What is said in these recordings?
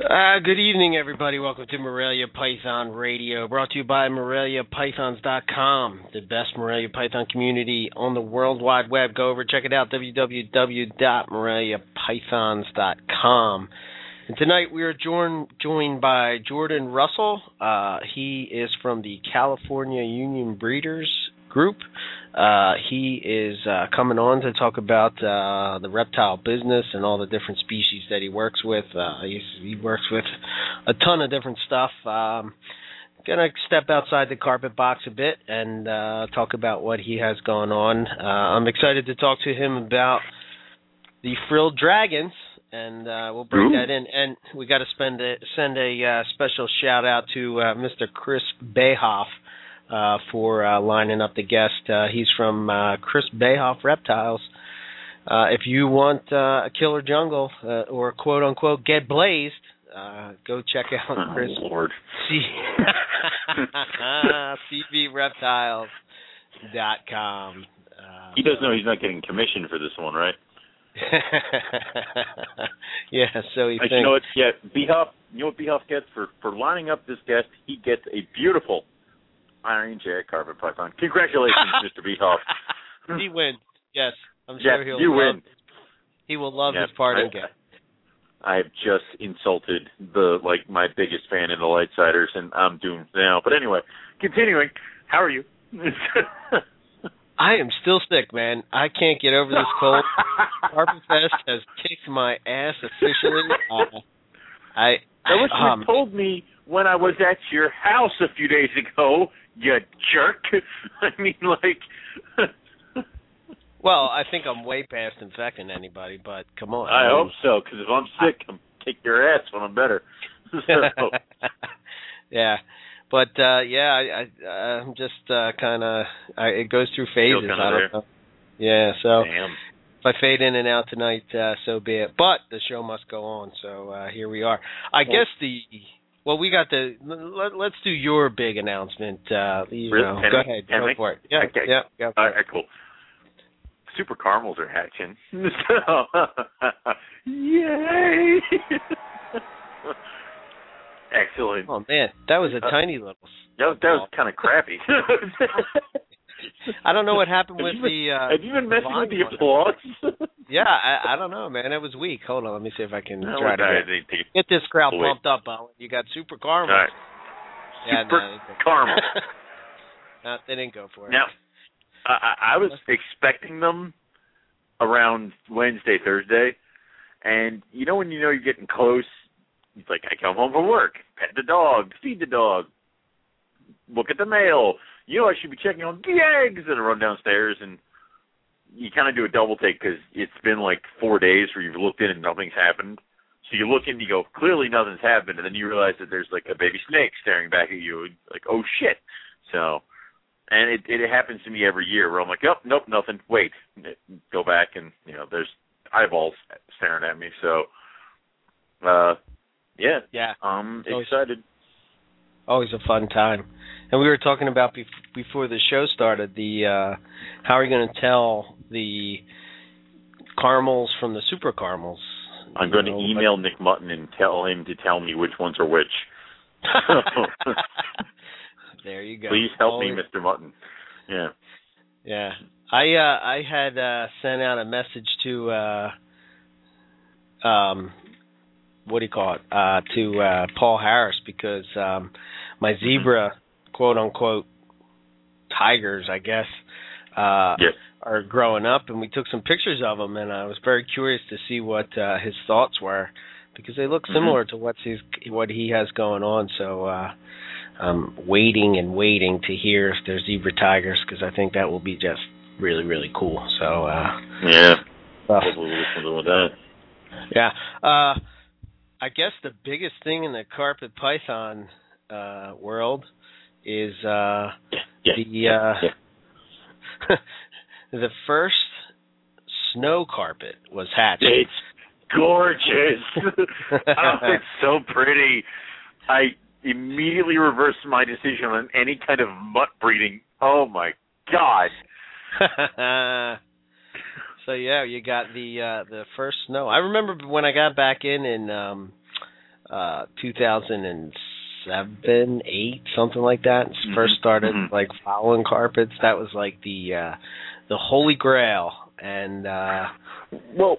Good evening, everybody. Welcome to Morelia Python Radio, brought to you by MoreliaPythons.com, the best Morelia Python community on the World Wide Web. Go over, check it out, www.MoreliaPythons.com. And tonight we are joined by Jordan Russell. He is from the California Union Breeders Group. He is coming on to talk about the reptile business and all the different species that he works with. He works with a ton of different stuff. Gonna step outside the carpet box a bit and talk about what he has going on. I'm excited to talk to him about the frilled dragons, and we'll bring that in. And we got to send a special shout out to Mr. Chris Bayhoff. For lining up the guest. He's from Chris Bayhoff Reptiles. If you want a killer jungle or quote-unquote get blazed, go check out Chris. Oh, Lord. CBReptiles.com. He does know he's not getting commission for this one, right? Yeah, so he thinks. You know what? Yeah, Bayhoff. You know what Bayhoff gets for lining up this guest? He gets a beautiful Iron J carpet python. Congratulations, Mr. Bayhoff. He wins. Yes, I'm sure he'll win. He will love his parting gift. I've just insulted my biggest fan in the Lightsiders, and I'm doomed now. But anyway, continuing. How are you? I am still sick, man. I can't get over this cold. Carpet Fest has kicked my ass officially. I wish you had told me when I was at your house a few days ago, you jerk. I mean, Well, I think I'm way past infecting anybody, but come on. I hope so, because if I'm sick, I'm kick your ass when I'm better. Yeah. But, I'm just kind of, it goes through phases. I don't know. Yeah, so Damn. If I fade in and out tonight, so be it. But the show must go on, so here we are. I guess let's do your big announcement. Really? Go ahead, go for it. Yeah, okay. Yeah, go for All it. right, cool. Super caramels are hatching. Yay! Excellent. Oh, man, that was a tiny little... That was kind of crappy. I don't know what happened with the... have you been messing with the applause? Yeah, I don't know, man. It was weak. Hold on, let me see if I can try to get this crowd pumped up, Owen. You got super caramels. All right. Super caramel. No, they didn't go for it. Now, I was expecting them around Wednesday, Thursday, and when you're getting close, it's like I come home from work, pet the dog, feed the dog, look at the mail. I should be checking on the eggs, and I run downstairs, and you kind of do a double take because it's been 4 days where you've looked in and nothing's happened. So you look in and you go, clearly nothing's happened, and then you realize that there's a baby snake staring back at you, oh shit. So, and it happens to me every year where I'm like, oh, nope, nothing. Wait, go back, and there's eyeballs staring at me. So, yeah, I'm excited. Always a fun time. And we were talking about before the show started how are you going to tell the caramels from the super caramels? I'm going to email Nick Mutton and tell him to tell me which ones are which. There you go. Please help me, Mr. Mutton. Yeah. Yeah. I had sent out a message to what do you call it? To Paul Harris because my zebra, quote unquote, tigers, I guess, are growing up, and we took some pictures of them, and I was very curious to see what his thoughts were because they look similar to what he has going on. So I'm waiting to hear if they're zebra tigers because I think that will be just really, really cool. So hopefully we'll do with that. Yeah. I guess the biggest thing in the carpet python world is the first snow carpet was hatched. It's gorgeous. It's so pretty. I immediately reversed my decision on any kind of mutt breeding. Oh my God. So yeah, you got the first snow. I remember when I got back in 2007, 8, something like that. First started like following carpets. That was like the holy grail. And well,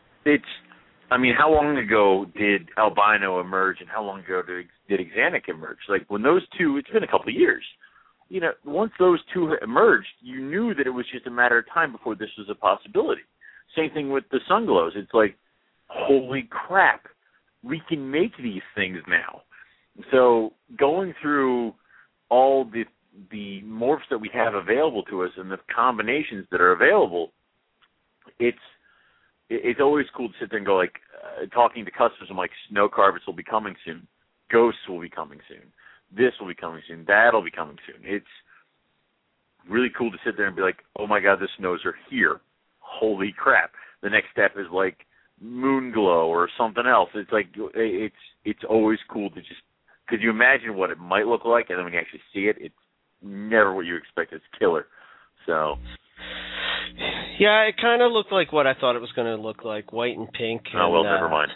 how long ago did albino emerge, and how long ago did Axanthic emerge? Like when those two, it's been a couple of years. Once those two emerged, you knew that it was just a matter of time before this was a possibility. Same thing with the Sunglows. It's like, holy crap, we can make these things now. So going through all the morphs that we have available to us and the combinations that are available, it's always cool to sit there and go, like, talking to customers, I'm like, snow carpets will be coming soon. Ghosts will be coming soon. This will be coming soon. That'll be coming soon. It's really cool to sit there and be like, oh, my God, the snows are here. Holy crap. The next step is like moon glow or something else. It's like it's always cool to just – because you imagine what it might look like, and then when you actually see it, it's never what you expect. It's killer. So – yeah, it kind of looked like what I thought it was going to look like, white and pink. Oh, well, never mind.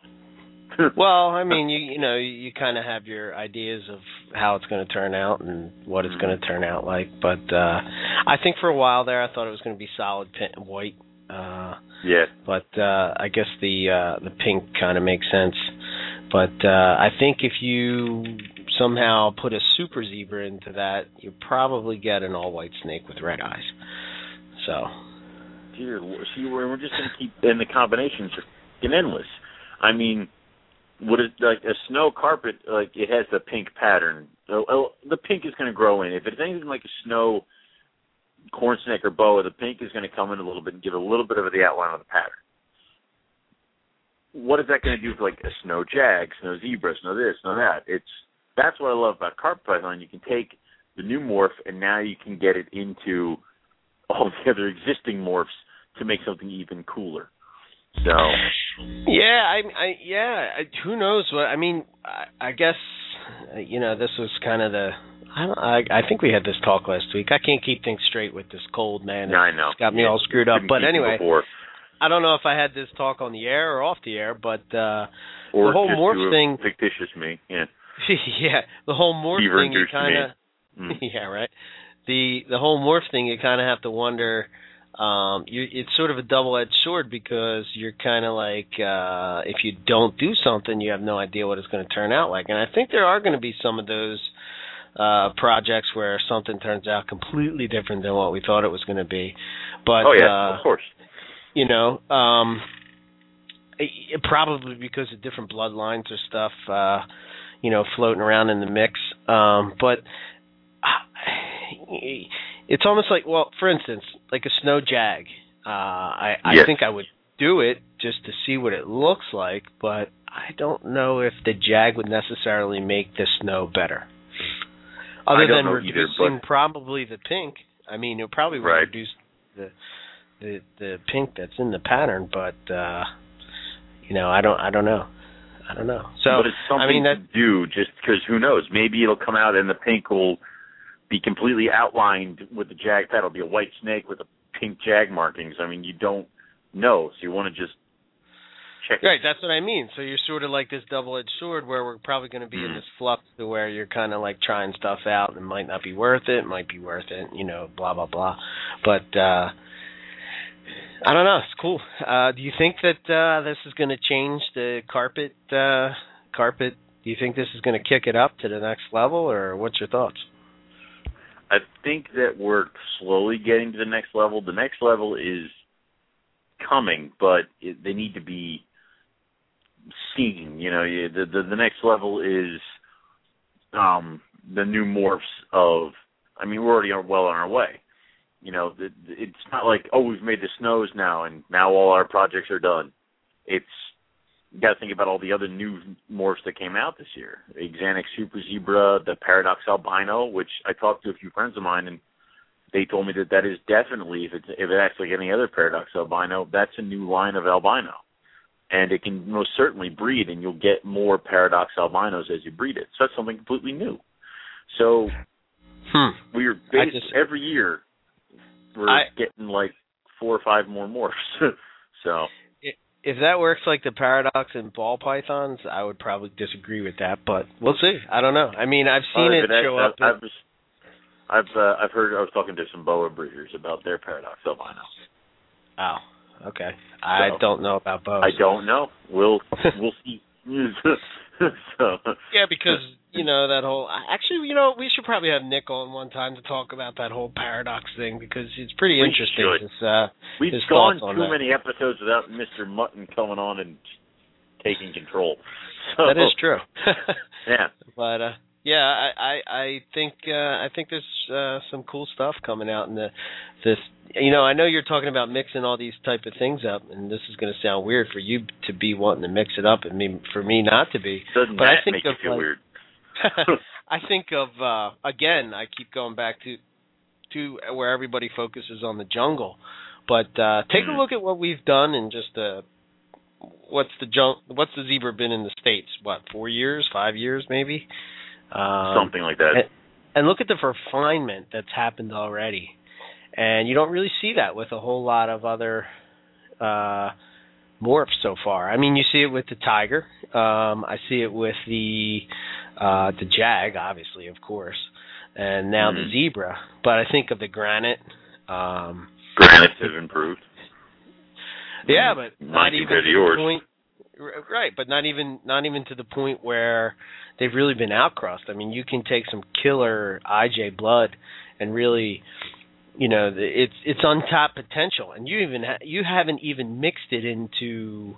Well, I mean, you kind of have your ideas of how it's going to turn out and what it's going to turn out like. But I think for a while there, I thought it was going to be solid white. Yeah. But I guess the pink kind of makes sense. But I think if you somehow put a super zebra into that, you probably get an all-white snake with red eyes. So, dear, see, we're just going to keep, and the combinations are endless. I mean, would it like a snow carpet? Like it has the pink pattern. The pink is going to grow in. If it's anything like a snow corn snake or boa, the pink is going to come in a little bit and give a little bit of the outline of the pattern. What is that going to do for like a snow jag, snow zebra, snow this, snow that? That's what I love about carpet python. You can take the new morph and now you can get it into all the other existing morphs to make something even cooler. So yeah, who knows what? I mean, I guess this was kind of the. I think we had this talk last week. I can't keep things straight with this cold, man. I know. It's got me all screwed up. But anyway, before. I don't know if I had this talk on the air or off the air, but the whole morph thing. Fictitious me, yeah. Yeah, the whole morph thing. You kind of. Yeah, right. The whole morph thing, you kind of have to wonder. It's sort of a double-edged sword because you're kind of like, if you don't do something, you have no idea what it's going to turn out like. And I think there are going to be some of those projects where something turns out completely different than what we thought it was going to be. But, oh yeah, of course. Probably because of different bloodlines or stuff, floating around in the mix. But it's almost like, well, for instance, like a snow jag. I think I would do it just to see what it looks like, but I don't know if the jag would necessarily make the snow better. Other than reducing probably the pink. I mean, it probably would reduce the pink that's in the pattern, but I don't know. So, but it's something to do, just because who knows? Maybe it'll come out and the pink will be completely outlined with the jag pattern. It'll be a white snake with a pink jag markings. I mean, you don't know, so you want to just check. Right, that's what I mean. So you're sort of like this double-edged sword where we're probably going to be in this flux to where you're kind of like trying stuff out and might not be worth it, might be worth it, blah, blah, blah. But I don't know. It's cool. Do you think that this is going to change the carpet? Do you think this is going to kick it up to the next level, or what's your thoughts? I think that we're slowly getting to the next level. The next level is coming, but they need to be seen. The next level is the new morphs of. I mean, we're already well on our way. It's not like, oh, we've made the snows now, and now all our projects are done. You got to think about all the other new morphs that came out this year. Axanthic Super Zebra, the Paradox Albino, which I talked to a few friends of mine, and they told me that is definitely, if it acts like any other Paradox Albino, that's a new line of albino. And it can most certainly breed, and you'll get more Paradox Albinos as you breed it. So that's something completely new. So we're every year we're getting like 4 or 5 more morphs. So if that works like the paradox in ball pythons, I would probably disagree with that, but we'll see. I don't know. I mean, I've seen it show up. I've heard. I was talking to some boa breeders about their paradox albino. Oh, okay. I don't know about boas. I don't know. We'll see. So. Yeah, because that whole. Actually, we should probably have Nick on one time to talk about that whole paradox thing because it's pretty interesting. We've gone too many episodes without Mr. Mutton coming on and taking control. So. That is true. Yeah. But yeah, I think there's some cool stuff coming out in this. I know you're talking about mixing all these type of things up, and this is going to sound weird for you to be wanting to mix it up, and for me not to be. Doesn't but that I think make you feel weird? I think of again. I keep going back to where everybody focuses on the jungle, but take a look at what we've done in just what's the zebra been in the States? 4 years, 5 years, maybe. Something like that. And look at the refinement that's happened already. And you don't really see that with a whole lot of other morphs so far. I mean, you see it with the tiger. I see it with the jag, obviously, of course, and now the zebra. But I think of the granite. Granites have improved. Yeah, but not even to yours. the point. Right, but not even to the point where they've really been outcrossed. I mean, you can take some killer IJ blood and really, it's untapped potential, and you haven't even mixed it into,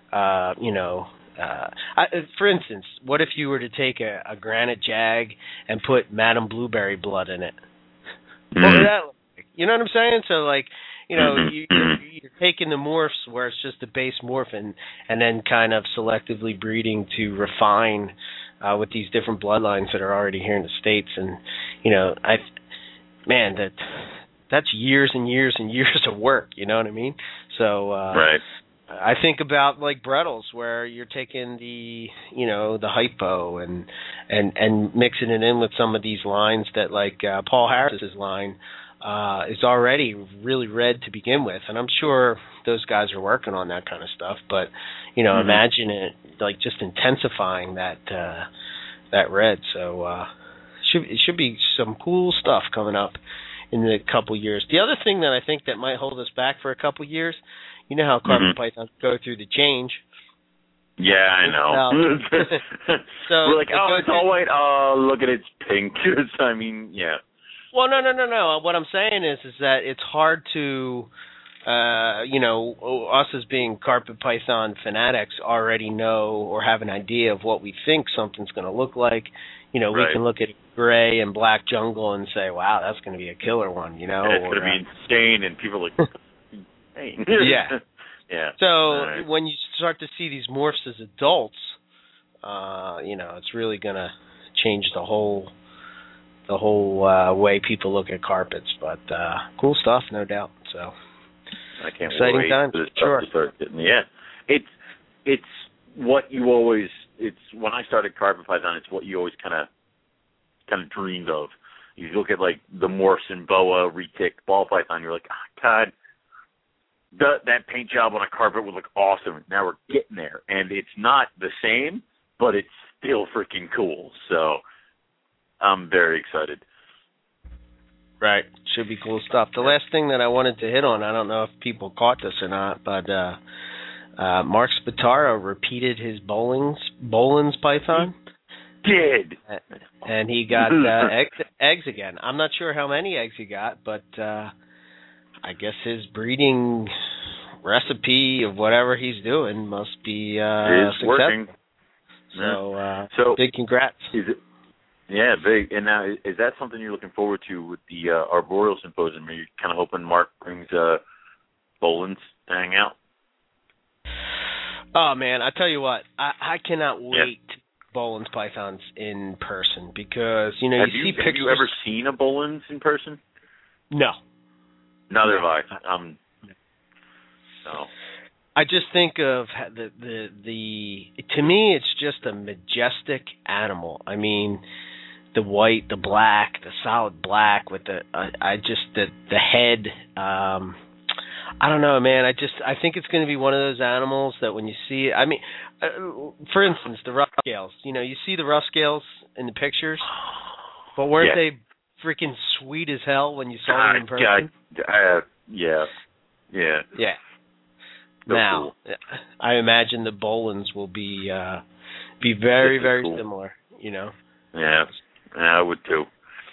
for instance, what if you were to take a granite jag and put Madame Blueberry blood in it? What would that look like? You know what I'm saying? So you're taking the morphs where it's just a base morph and then kind of selectively breeding to refine with these different bloodlines that are already here in the States. And, that's years and years and years of work, you know what I mean? So right. I think about like Brettles where you're taking the hypo and mixing it in with some of these lines that like Paul Harris's line is already really red to begin with, and I'm sure those guys are working on that kind of stuff. But imagine it like just intensifying that red. So it should be some cool stuff coming up in the couple years. The other thing that I think that might hold us back for a couple years, you know how carpet pythons go through the change. Yeah, I know. So we're like, it's all white. Oh, look at it, it's pink. I mean, yeah. Well, no. What I'm saying is that it's hard to, us as being carpet python fanatics already know or have an idea of what we think something's going to look like. We can look at gray and black jungle and say, wow, that's going to be a killer one, And it's going to be insane, and people are like, insane. Yeah. Yeah. So when you start to see these morphs as adults, it's really going to change the whole way people look at carpets, but cool stuff, no doubt. So I can't exciting wait times. for this Sure. stuff to start getting. Yeah, it's what you always. It's when I started carpet python. It's what you always kind of dreamed of. You look at like the morphs in boa, retic, ball python. You're like, God, that paint job on a carpet would look awesome. Now we're getting there, and it's not the same, but it's still freaking cool. So. I'm very excited. Right. Should be cool stuff. The last thing that I wanted to hit on, I don't know if people caught this or not, but Mark Spataro repeated his Bolin's python. He did. And he got eggs again. I'm not sure how many eggs he got, but I guess his breeding recipe of whatever he's doing must be successful. Working. So big congrats. Yeah, big. And now, is that something you're looking forward to with the Arboreal Symposium? Are you kind of hoping Mark brings Bolin's to hang out? Oh, man, I tell you what, I cannot wait to Bolin's pythons in person because, see pictures. Have you ever seen a Bolin's in person? No. Neither have I. No. I just think of the to me, it's just a majestic animal. I mean, the white, the black, the solid black with the head. I don't know, man. I think it's going to be one of those animals that when you see it, I mean, for instance, the rough scales. You know, you see the rough scales in the pictures, but weren't they freaking sweet as hell when you saw them in person? Yeah. So now, cool. I imagine the Bolins will be very, very cool. similar. You know. Yeah, I would too.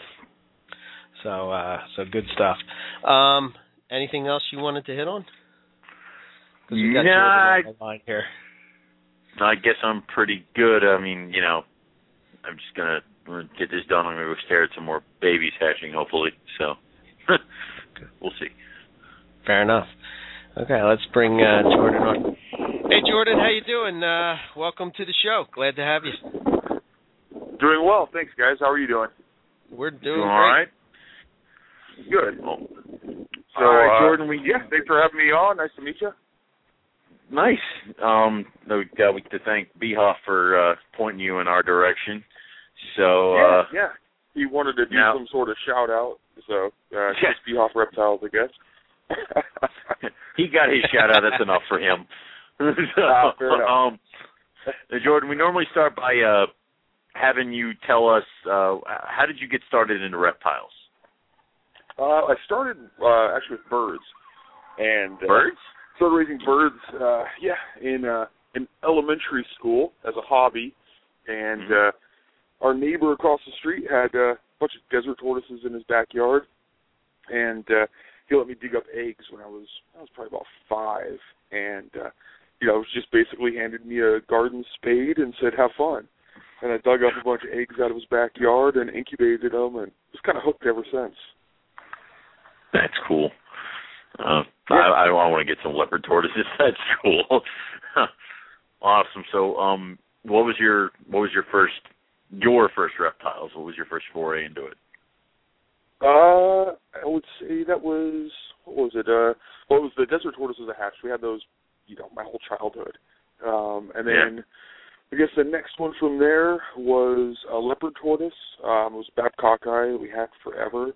So good stuff. Anything else you wanted to hit on? Because we got Jordan on the line here. I guess I'm pretty good. I mean, you know, I'm just gonna get this done. I'm gonna go stare at some more babies hatching, hopefully. So we'll see. Fair enough. Okay, let's bring Jordan on. Hey, Jordan, how you doing? Welcome to the show. Glad to have you. Doing well, thanks, guys. How are you doing? We're doing all great. Right. Good. So, all right, Jordan, thanks for having me on. Nice to meet you. Nice. We got to thank Behoff for pointing you in our direction. So yeah. He wanted to do some sort of shout out. So Chris Behoff Reptiles, I guess. He got his shout out. That's enough for him. Fair enough. Jordan, we normally start by having you tell us how did you get started into reptiles? I started actually with birds, and birds. Started raising birds, in elementary school as a hobby, and our neighbor across the street had a bunch of desert tortoises in his backyard, and he let me dig up eggs when I was probably about 5, and it was just basically handed me a garden spade and said, "Have fun." And I dug up a bunch of eggs out of his backyard and incubated them, and was kind of hooked ever since. That's cool. I want to get some leopard tortoises. That's cool. Awesome. So, what was your first reptiles? What was your first foray into it? I would say that was, what was it? It was the desert tortoises I hatched. We had those, my whole childhood. And then I guess the next one from there was a leopard tortoise. It was Babcocki. We had forever.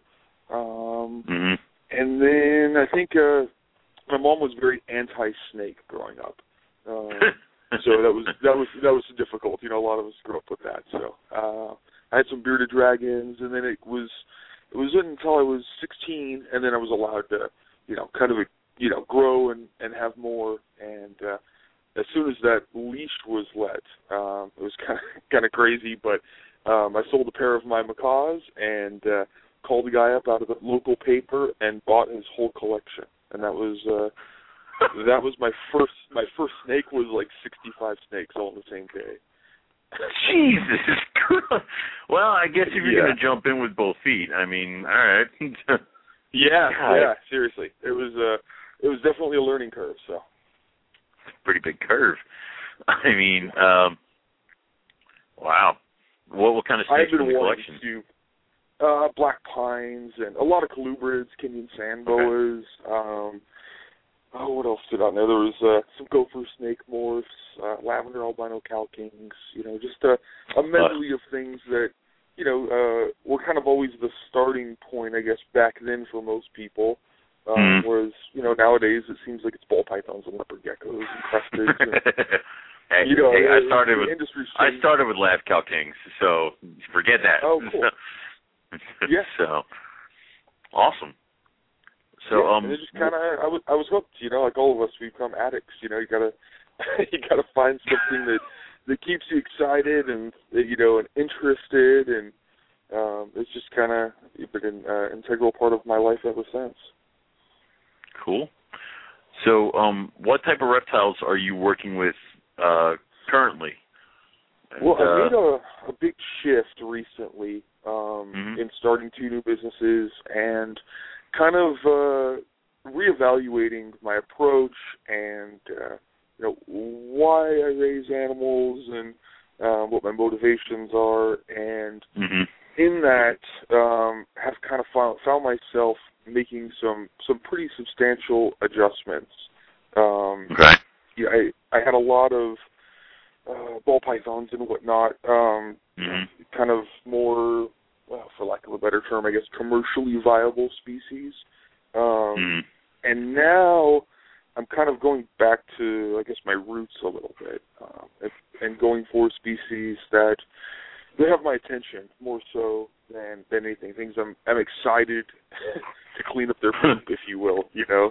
And then I think my mom was very anti-snake growing up, so that was difficult. A lot of us grew up with that. So I had some bearded dragons, and then it was until I was 16, and then I was allowed to, grow and have more. And as soon as that leash was let, it was kind of crazy, but I sold a pair of my macaws and called the guy up out of the local paper and bought his whole collection, and that was my first snake was like 65 snakes all in the same day. Jesus Christ! Well, I guess if you're gonna jump in with both feet, I mean, all right. yeah, seriously, it was definitely a learning curve. So, pretty big curve. I mean, wow. What kind of snakes in the collection? Black pines and a lot of colubrids, Kenyan sand boas. Okay. What else stood out there? There was some gopher snake morphs, lavender albino cow kings. Just a medley of things that were kind of always the starting point, I guess, back then for most people. Whereas nowadays it seems like it's ball pythons and leopard geckos and crustids. And, I started with lav cow kings, so forget that. Oh, cool. Yeah. So awesome. So and it just kind of I was hooked. Like all of us, we become addicts. You gotta find something that keeps you excited and and interested, and it's just kind of been an integral part of my life ever since. Cool. So what type of reptiles are you working with currently? Well, I made a big shift recently in starting 2 new businesses and kind of reevaluating my approach and why I raise animals and what my motivations are, and in that have kind of found myself making some pretty substantial adjustments. Okay. I had a lot of ball pythons and whatnot, kind of more, well, for lack of a better term, I guess, commercially viable species. And now I'm kind of going back to, I guess, my roots a little bit, and going for species that they have my attention more so than anything. Things I'm excited to clean up their poop, if you will.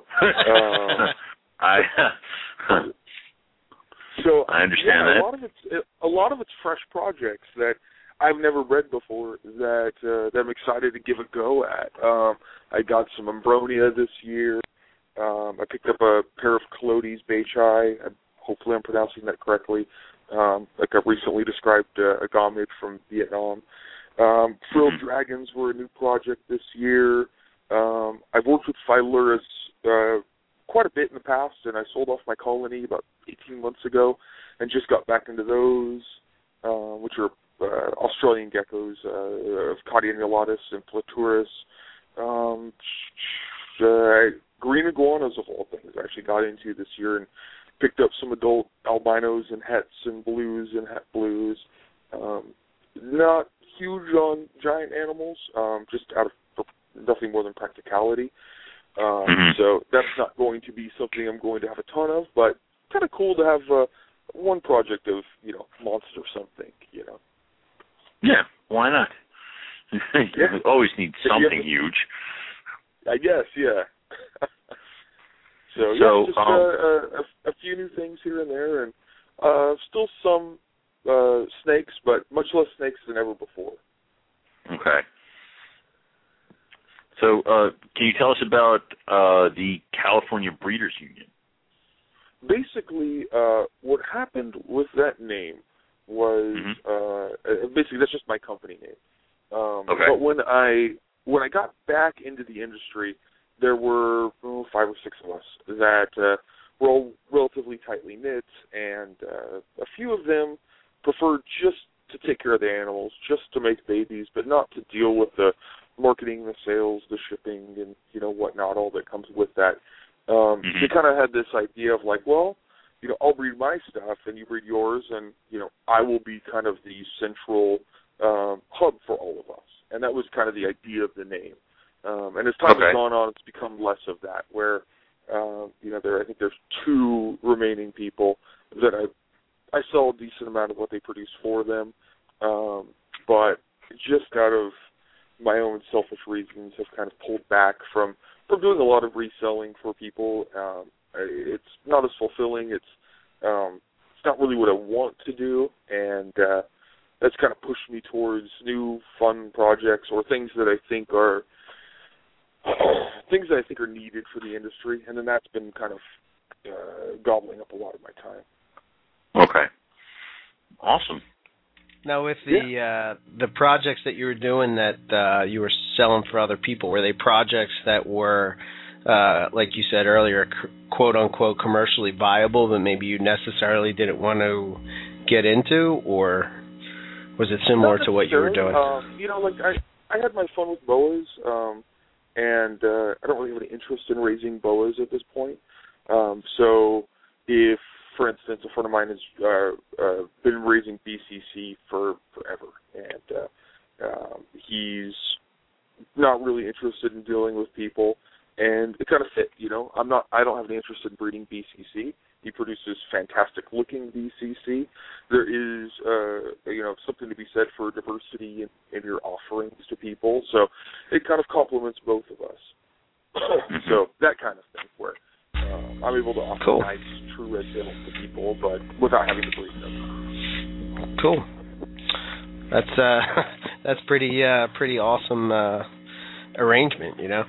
So I understand that. A lot of it's fresh projects that I've never read before that I'm excited to give a go at. I got some Ambronia this year. I picked up a pair of Clodes Beichai. Hopefully I'm pronouncing that correctly. Like I recently described a Gamid from Vietnam. Frilled Dragons were a new project this year. I've worked with Phyluris quite a bit in the past, and I sold off my colony about 18 months ago and just got back into those, which are Australian geckos of Cadia undulatus and Platurus. Green iguanas, of all things, I actually got into this year and picked up some adult albinos and hets and blues and het blues. Not huge on giant animals, just out of nothing more than practicality. So that's not going to be something I'm going to have a ton of, but kind of cool to have one project of, monster something, Yeah, why not? You always need something huge. I guess, yeah. So just a few new things here and there, and still some snakes, but much less snakes than ever before. Okay. So can you tell us about the California Breeders Union? Basically, what happened with that name was basically that's just my company name. Okay. But when I got back into the industry, there were 5 or 6 of us that were all relatively tightly knit, and a few of them preferred just to take care of the animals, just to make babies, but not to deal with the marketing, the sales, the shipping, and whatnot, all that comes with that. They kind of had this idea of like, well, I'll breed my stuff and you breed yours, and I will be kind of the central hub for all of us. And that was kind of the idea of the name. And as time has gone on, it's become less of that. Where I think there's 2 remaining people that I sell a decent amount of what they produce for them, but just out of my own selfish reasons, have kind of pulled back from doing a lot of reselling for people. It's not as fulfilling. It's not really what I want to do, and that's kind of pushed me towards new fun projects or things that I think are needed for the industry, and then that's been kind of gobbling up a lot of my time. Okay. Awesome. Now, with the projects that you were doing that you were selling for other people, were they projects that were, like you said earlier, quote-unquote commercially viable, but maybe you necessarily didn't want to get into, or was it similar to what you were doing? I had my fun with boas, and I don't really have any interest in raising boas at this point. So if, for instance, a friend of mine has been raising BCC for forever, and he's not really interested in dealing with people, and it kind of fit. I don't have any interest in breeding BCC. He produces fantastic-looking BCC. There is, something to be said for diversity in your offerings to people. So it kind of complements both of us. So that kind of thing, where I'm able to offer nice, true red tails to people, but without having to breed them. Cool. That's pretty awesome arrangement, Yeah.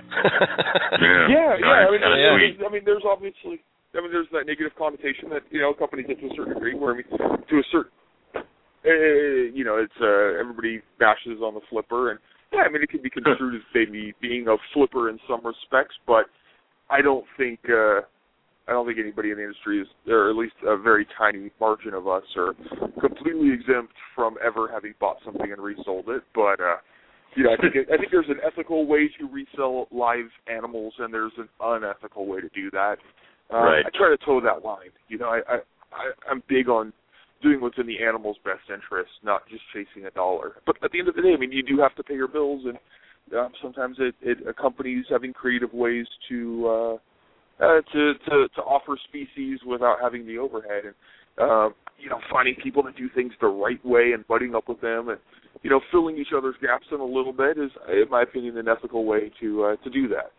There's obviously. There's that negative connotation that, companies get to a certain degree where, to a certain, it's, everybody bashes on the flipper. And, it can be construed as maybe being a flipper in some respects, but I don't think anybody in the industry is, or at least a very tiny margin of us, are completely exempt from ever having bought something and resold it. But, I think there's an ethical way to resell live animals, and there's an unethical way to do that. Right. I try to toe that line. I'm big on doing what's in the animal's best interest, not just chasing a dollar. But at the end of the day, you do have to pay your bills, and sometimes it accompanies having creative ways to to offer species without having the overhead, and finding people that do things the right way and butting up with them, and filling each other's gaps in a little bit is, in my opinion, an ethical way to do that.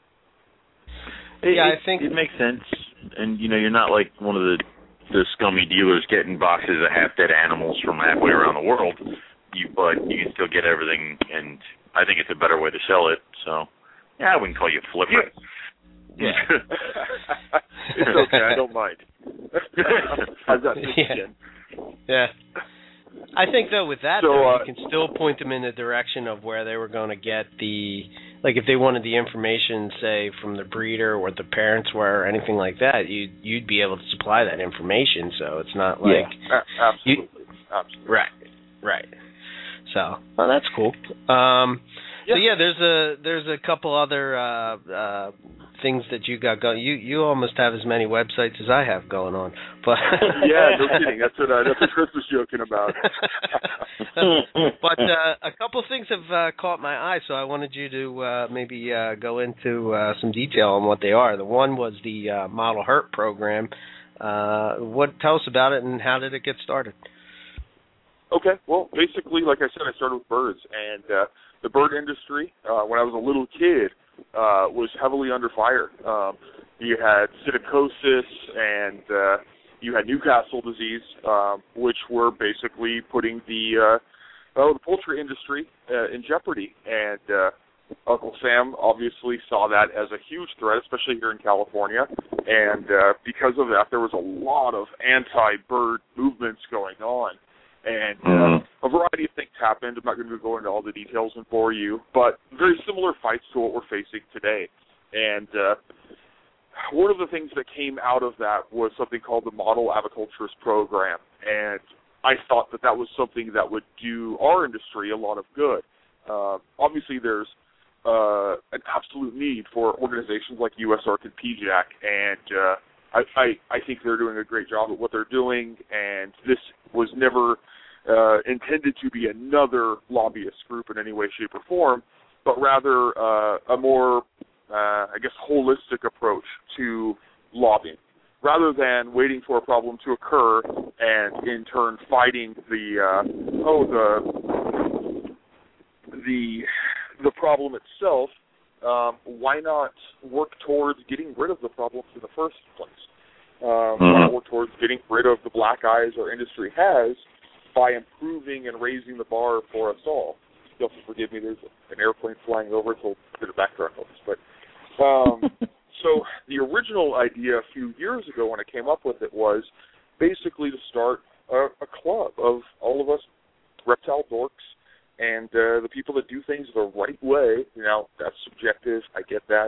I think it makes sense, and you're not like one of the scummy dealers getting boxes of half-dead animals from halfway around the world. But you can still get everything, and I think it's a better way to sell it. So, I wouldn't call you a flipper. Yeah. It's okay, I don't mind. I've got thick skin. Yeah. I think, though, with that, you can still point them in the direction of where they were going to get if they wanted the information, say, from the breeder or the parents were or anything like that, you'd be able to supply that information. So it's not like... Yeah, absolutely. Absolutely. Right. So, that's cool. So there's a couple other things that you got going. You almost have as many websites as I have going on. But yeah, no kidding. That's what Chris was joking about. But a couple of things have caught my eye, so I wanted you to maybe go into some detail on what they are. The one was the Model Hurt program. Tell us about it and how did it get started? Okay, well, basically, like I said, I started with birds, and the bird industry, when I was a little kid, was heavily under fire. You had psittacosis and you had Newcastle disease, which were basically putting the poultry industry in jeopardy. And Uncle Sam obviously saw that as a huge threat, especially here in California. And because of that, there was a lot of anti-bird movements going on. And a variety of things happened. I'm not going to go into all the details and bore you, but very similar fights to what we're facing today. And one of the things that came out of that was something called the Model Aviculturist Program. And I thought that was something that would do our industry a lot of good. Obviously, there's an absolute need for organizations like USARK and PJAC, and I think they're doing a great job at what they're doing, and this was never intended to be another lobbyist group in any way, shape, or form, but rather a more, holistic approach to lobbying, rather than waiting for a problem to occur and in turn fighting the problem itself. Why not work towards getting rid of the problems in the first place? Why not work towards getting rid of the black eyes our industry has by improving and raising the bar for us all? You'll have to forgive me, there's an airplane flying over, so a bit of background noise. But so the original idea a few years ago when I came up with it was basically to start a club of all of us reptile dorks and the people that do things the right way. That's subjective, I get that.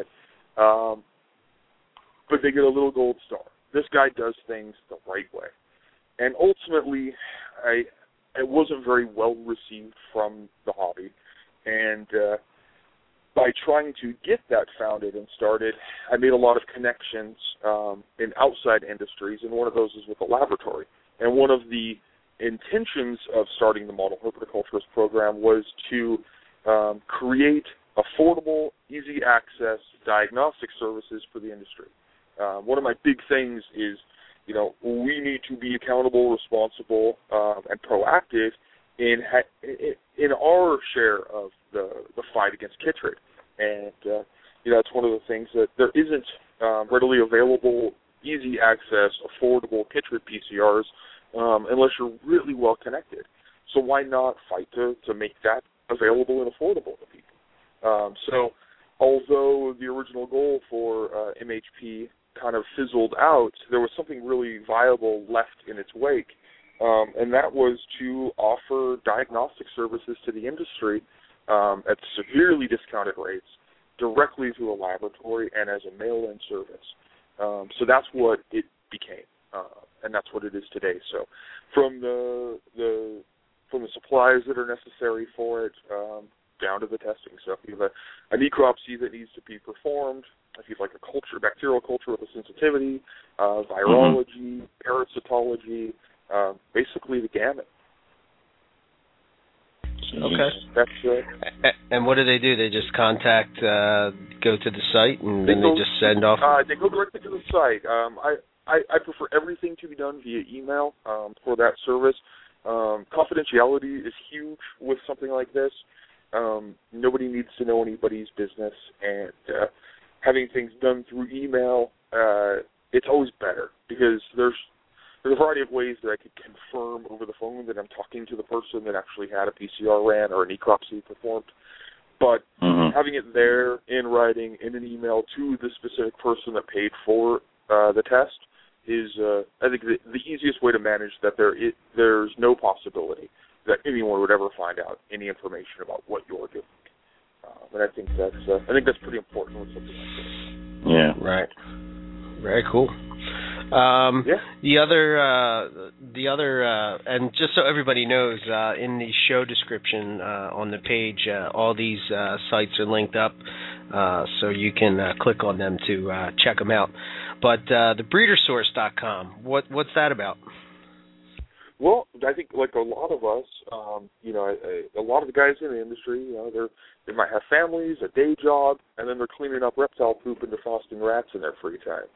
But they get a little gold star. This guy does things the right way. And ultimately, it wasn't very well received from the hobby. And by trying to get that founded and started, I made a lot of connections in outside industries, and one of those is with the laboratory. And one of the intentions of starting the Model Herpetoculturist program was to create affordable, easy access diagnostic services for the industry. One of my big things is, we need to be accountable, responsible, and proactive in our share of the fight against chytrid. And that's one of the things that there isn't readily available, easy access, affordable chytrid PCRs unless you're really well connected. So why not fight to make that available and affordable to people? So although the original goal for MHP kind of fizzled out, there was something really viable left in its wake, and that was to offer diagnostic services to the industry at severely discounted rates directly to a laboratory and as a mail-in service. So that's what it became, and that's what it is today. So from the supplies that are necessary for it down to the testing. So if you have a necropsy that needs to be performed, if you'd like a bacterial culture with a sensitivity, virology, parasitology, basically the gamut. Okay. That's And what do? They just contact, go to the site, and then they just send off? They go directly to the site. I prefer everything to be done via email for that service. Confidentiality is huge with something like this. Nobody needs to know anybody's business, and having things done through email, it's always better because there's a variety of ways that I could confirm over the phone that I'm talking to the person that actually had a PCR ran or an necropsy performed. But having it there in writing in an email to the specific person that paid for the test is, I think, the easiest way to manage that. There's no possibility that anyone would ever find out any information about what you're doing. And I think that's pretty important with something like this. Yeah. Right. Very cool. The other, and just so everybody knows, in the show description on the page, all these sites are linked up, so you can click on them to check them out. But the breedersource.com, what's that about? Well, I think like a lot of us, a lot of the guys in the industry, they might have families, a day job, and then they're cleaning up reptile poop and defrosting rats in their free time.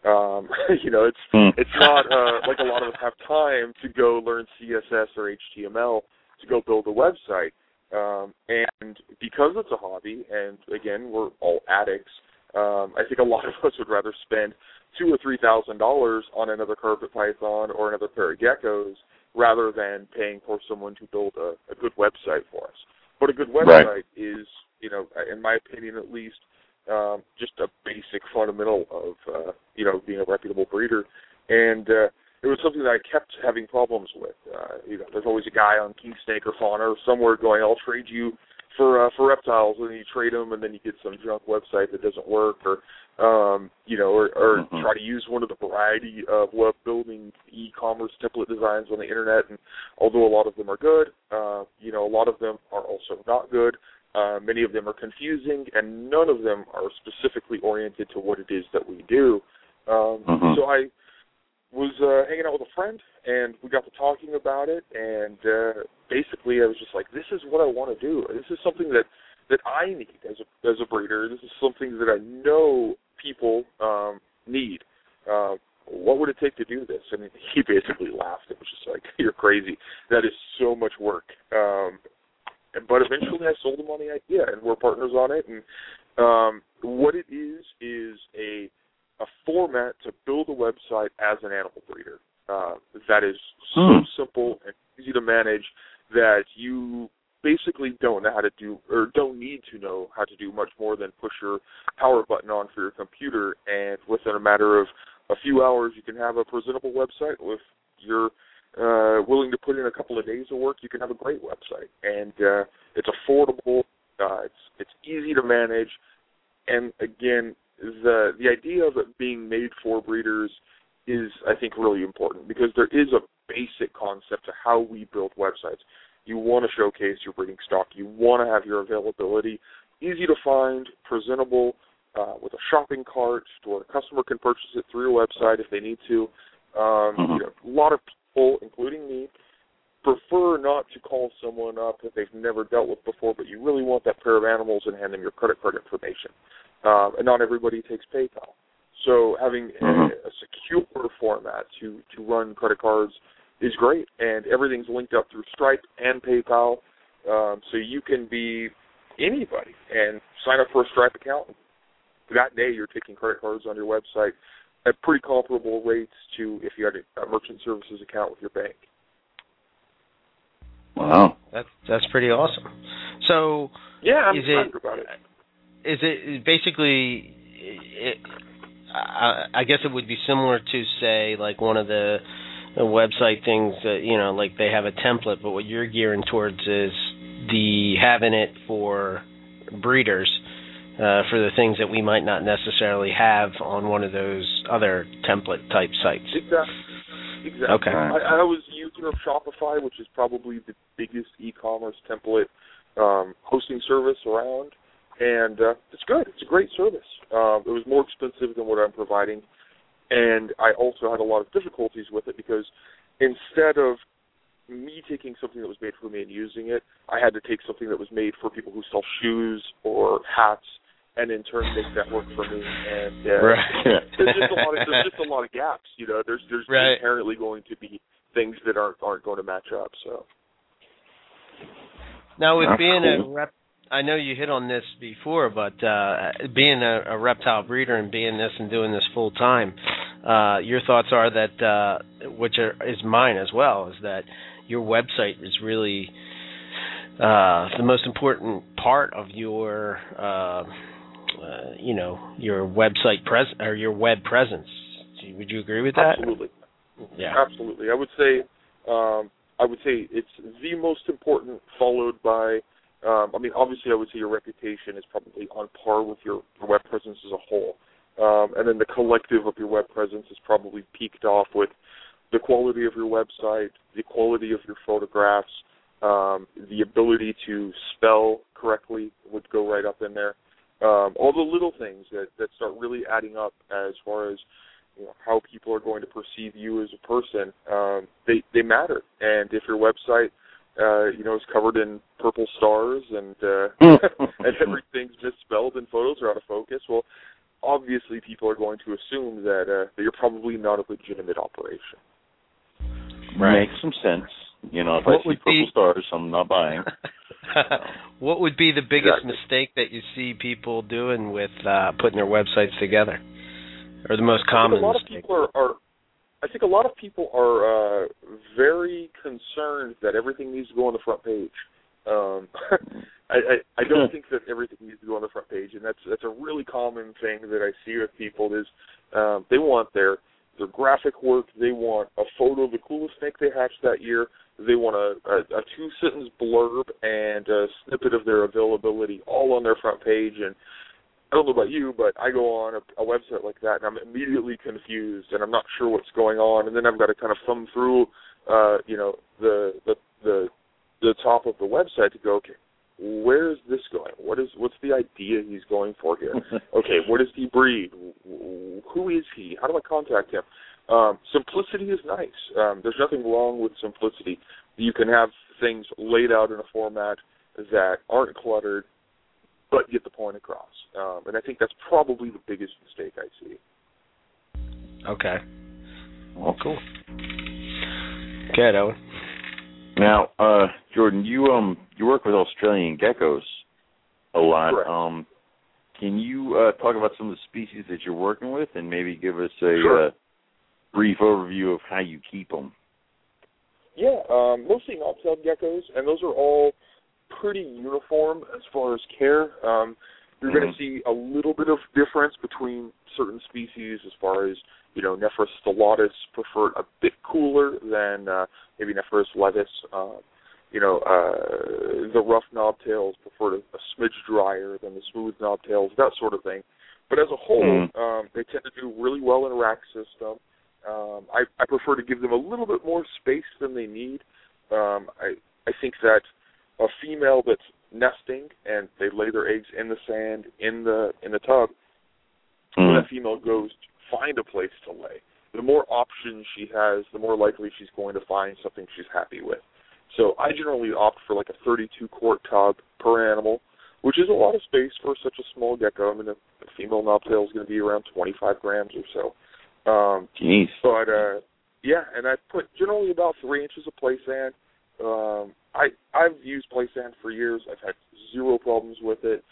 It's not like a lot of us have time to go learn CSS or HTML to go build a website. And because it's a hobby, and again, we're all addicts, I think a lot of us would rather spend $2,000 or $3,000 on another carpet python or another pair of geckos rather than paying for someone to build a good website for us. But a good website is, in my opinion at least, just a basic fundamental of, being a reputable breeder. And it was something that I kept having problems with. There's always a guy on King Snake or Fauna or somewhere going, I'll trade you for reptiles, and you trade them, and then you get some junk website that doesn't work, or try to use one of the variety of web building e-commerce template designs on the internet. And although a lot of them are good, a lot of them are also not good. Many of them are confusing, and none of them are specifically oriented to what it is that we do. So I was hanging out with a friend, and we got to talking about it, and basically I was just like, this is what I want to do. This is something that I need as a breeder. This is something that I know people need. What would it take to do this? I mean, he basically laughed. It was just like, you're crazy. That is so much work. But eventually I sold him on the idea, and we're partners on it. And what it is a format to build a website as an animal breeder that is so simple and easy to manage that you basically don't know how to do, or don't need to know how to do much more than push your power button on for your computer, and within a matter of a few hours you can have a presentable website. If you're willing to put in a couple of days of work, you can have a great website. And it's affordable, it's easy to manage, and again, the idea of it being made for breeders is, I think, really important, because there is a basic concept to how we build websites. You want to showcase your breeding stock. You want to have your availability easy to find, presentable, with a shopping cart, where a customer can purchase it through your website if they need to. A lot of people, including me, prefer not to call someone up that they've never dealt with before, but you really want that pair of animals and hand them your credit card information. And not everybody takes PayPal. So having a secure format to run credit cards is great, and everything's linked up through Stripe and PayPal, so you can be anybody and sign up for a Stripe account. That day you're taking credit cards on your website at pretty comparable rates to if you had a merchant services account with your bank. Wow. That's pretty awesome. So yeah, I'm excited about it. Is it basically, I guess it would be similar to, say, like one of the website things that, like they have a template, but what you're gearing towards is having it for breeders, for the things that we might not necessarily have on one of those other template type sites. Exactly. Okay. I was a user of Shopify, which is probably the biggest e-commerce template hosting service around, and it's good. It's a great service. It was more expensive than what I'm providing, and I also had a lot of difficulties with it because instead of me taking something that was made for me and using it, I had to take something that was made for people who sell shoes or hats, and in turn make that work for me. And there's just a lot of gaps. There's inherently going to be things that aren't going to match up. So now, with being a rep, I know you hit on this before, but being a reptile breeder and being this and doing this full time, your thoughts are that, is mine as well, is that your website is really the most important part of your, your website or your web presence. Would you agree with that? Absolutely. Yeah. Absolutely. I would say it's the most important, followed by. Obviously, I would say your reputation is probably on par with your web presence as a whole. And then the collective of your web presence is probably peaked off with the quality of your website, the quality of your photographs, the ability to spell correctly would go right up in there. All the little things that start really adding up as far as how people are going to perceive you as a person, they matter. And if your website is covered in purple stars and and everything's misspelled and photos are out of focus, well, obviously people are going to assume that you're probably not a legitimate operation. Right. Makes some sense. If I see purple stars, I'm not buying. What would be the biggest mistake that you see people doing with putting their websites together, or the most common mistake? I think a lot of people are very concerned that everything needs to go on the front page. I don't think that everything needs to go on the front page, and that's a really common thing that I see with people is they want their graphic work, they want a photo of the coolest snake they hatched that year, they want a 2-sentence blurb and a snippet of their availability all on their front page. And I don't know about you, but I go on a website like that, and I'm immediately confused, and I'm not sure what's going on, and then I've got to kind of thumb through, the top of the website to go, okay, where is this going? What's the idea he's going for here? Okay, what does he breed? Who is he? How do I contact him? Simplicity is nice. There's nothing wrong with simplicity. You can have things laid out in a format that aren't cluttered, but get the point across. And I think that's probably the biggest mistake I see. Okay. Well, cool. Okay, Owen. Now, Jordan, you work with Australian geckos a lot. Correct. Can you talk about some of the species that you're working with, and maybe give us a brief overview of how you keep them? Yeah, mostly knobtailed geckos, and those are all pretty uniform as far as care. You're going to see a little bit of difference between certain species as far as, Nephrus stellatus preferred a bit cooler than maybe Nephrus levis. The rough knobtails preferred a smidge drier than the smooth knobtails, that sort of thing. But as a whole, they tend to do really well in a rack system. I prefer to give them a little bit more space than they need. I think that a female that's nesting and they lay their eggs in the sand in the tub, when that female goes to find a place to lay, the more options she has, the more likely she's going to find something she's happy with. So I generally opt for like a 32-quart tub per animal, which is a lot of space for such a small gecko. I mean, a female knobtail is going to be around 25 grams or so. Jeez. But, and I put generally about 3 inches of play sand. I've used play sand for years. I've had zero problems with it.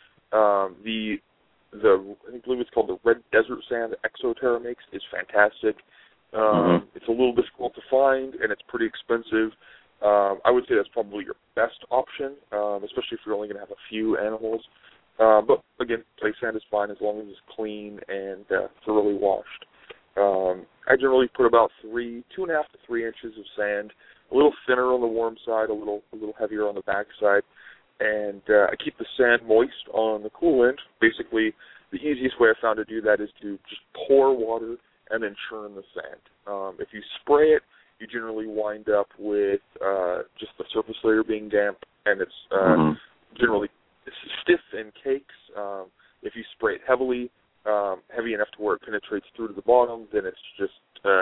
I believe it's called the red desert sand that Exoterra makes is fantastic. It's a little difficult to find, and it's pretty expensive. I would say that's probably your best option, especially if you're only going to have a few animals. But, again, play sand is fine as long as it's clean and thoroughly washed. I generally put about 2.5 to 3 inches of sand, a little thinner on the warm side, a little heavier on the back side, and I keep the sand moist on the cool end. Basically, the easiest way I found to do that is to just pour water and then churn the sand. If you spray it, you generally wind up with just the surface layer being damp, and it's generally stiff and cakes. If you spray it heavy enough to where it penetrates through to the bottom, then it's just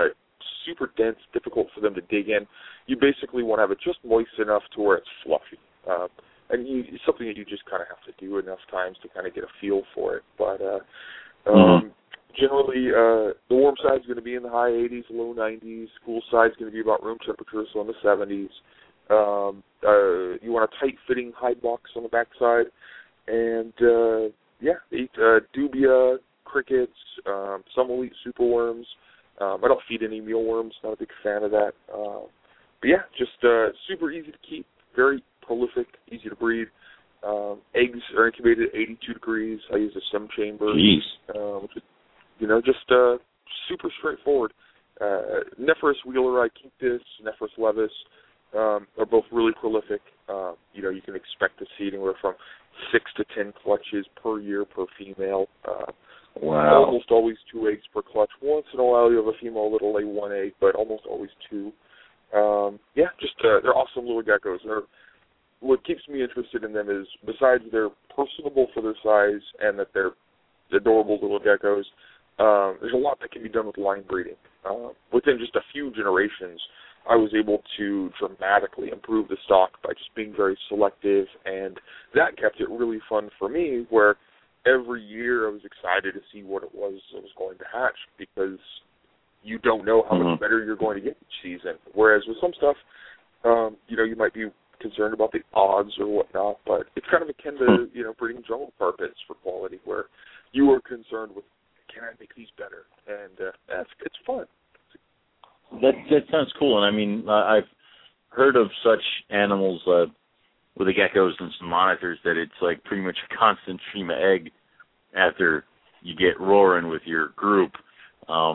super dense, difficult for them to dig in. You basically want to have it just moist enough to where it's fluffy. And it's something that you just kind of have to do enough times to kind of get a feel for it. But generally, the warm side is going to be in the high 80s, low 90s. Cool side is going to be about room temperature, so in the 70s. You want a tight-fitting hide box on the backside. And, eat dubia, crickets, some will eat superworms. I don't feed any mealworms, not a big fan of that. Just super easy to keep, very prolific, easy to breed. Eggs are incubated at 82 degrees. I use a SEM chamber. Jeez. Which is, just super straightforward. Nephrus wheeleri quinctus, Nephrus levis are both really prolific. You can expect to see anywhere from 6 to 10 clutches per year per female. Wow. Almost always 2 eggs per clutch. Once in a while you have a female that'll lay 1 egg, but almost always 2. They're awesome little geckos. What keeps me interested in them is, besides they're personable for their size and that they're adorable little geckos, there's a lot that can be done with line breeding. Within just a few generations, I was able to dramatically improve the stock by just being very selective, and that kept it really fun for me, where every year I was excited to see what it was that was going to hatch, because you don't know how much better you're going to get each season. Whereas with some stuff, you might be concerned about the odds or whatnot, but it's kind of akin to, breeding jungle carpets for quality, where you are concerned with, can I make these better? And it's fun. That sounds cool. And I mean, I've heard of such animals with the geckos and some monitors that it's like pretty much a constant stream of egg after you get roaring with your group. I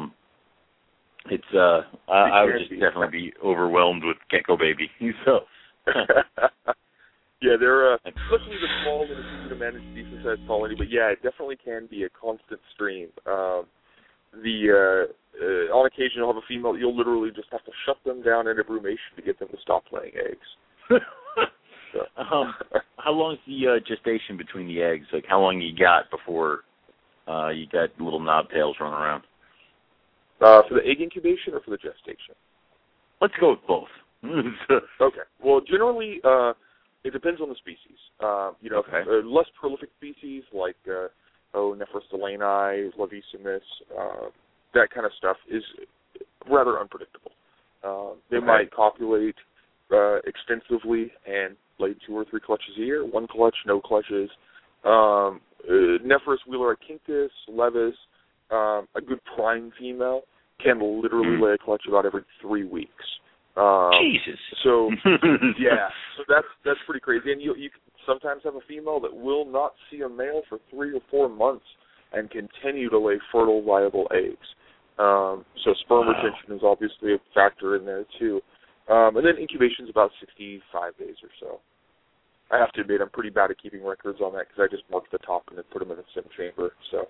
would just definitely be overwhelmed with gecko baby. So. Yeah, they're luckily the small and it's easy to manage decent-sized colony, but yeah, it definitely can be a constant stream. On occasion, you'll have a female. You'll literally just have to shut them down in a brumation to get them to stop laying eggs. How long is the gestation between the eggs? Like, how long you got before you got little knobtails running around? For the egg incubation or for the gestation? Let's go with both. Okay. Well, generally, it depends on the species. Less prolific species like Nephrus delani, Levissimus, that kind of stuff is rather unpredictable. They might copulate extensively and lay 2 or 3 clutches a year. 1 clutch, no clutches. Nephrus wheeleri quinctus, levis, a good prime female can literally lay a clutch about every 3 weeks. Jesus. So yeah, so that's pretty crazy. And you sometimes have a female that will not see a male for 3 or 4 months and continue to lay fertile, viable eggs. So sperm retention is obviously a factor in there too. And then incubation is about 65 days or so. I have to admit, I'm pretty bad at keeping records on that because I just mark the top and then put them in a SEM chamber. So.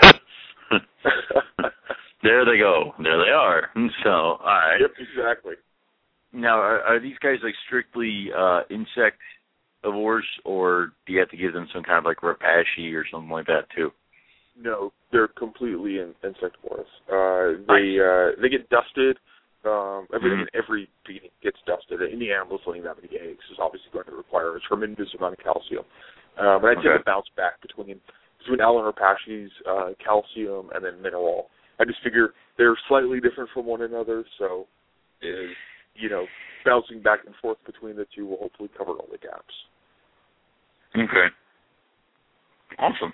There they go. There they are. So, all right. Yep, exactly. Now, are these guys like strictly insectivores, or do you have to give them some kind of like rapashi or something like that too? No, they're completely insectivorous. They get dusted. Every feeding gets dusted. Any animal laying that many eggs is obviously going to require a tremendous amount of calcium. And I tend to bounce back between Allen rapashi's calcium and then mineral. I just figure they're slightly different from one another, so bouncing back and forth between the two will hopefully cover all the gaps. Okay. Awesome.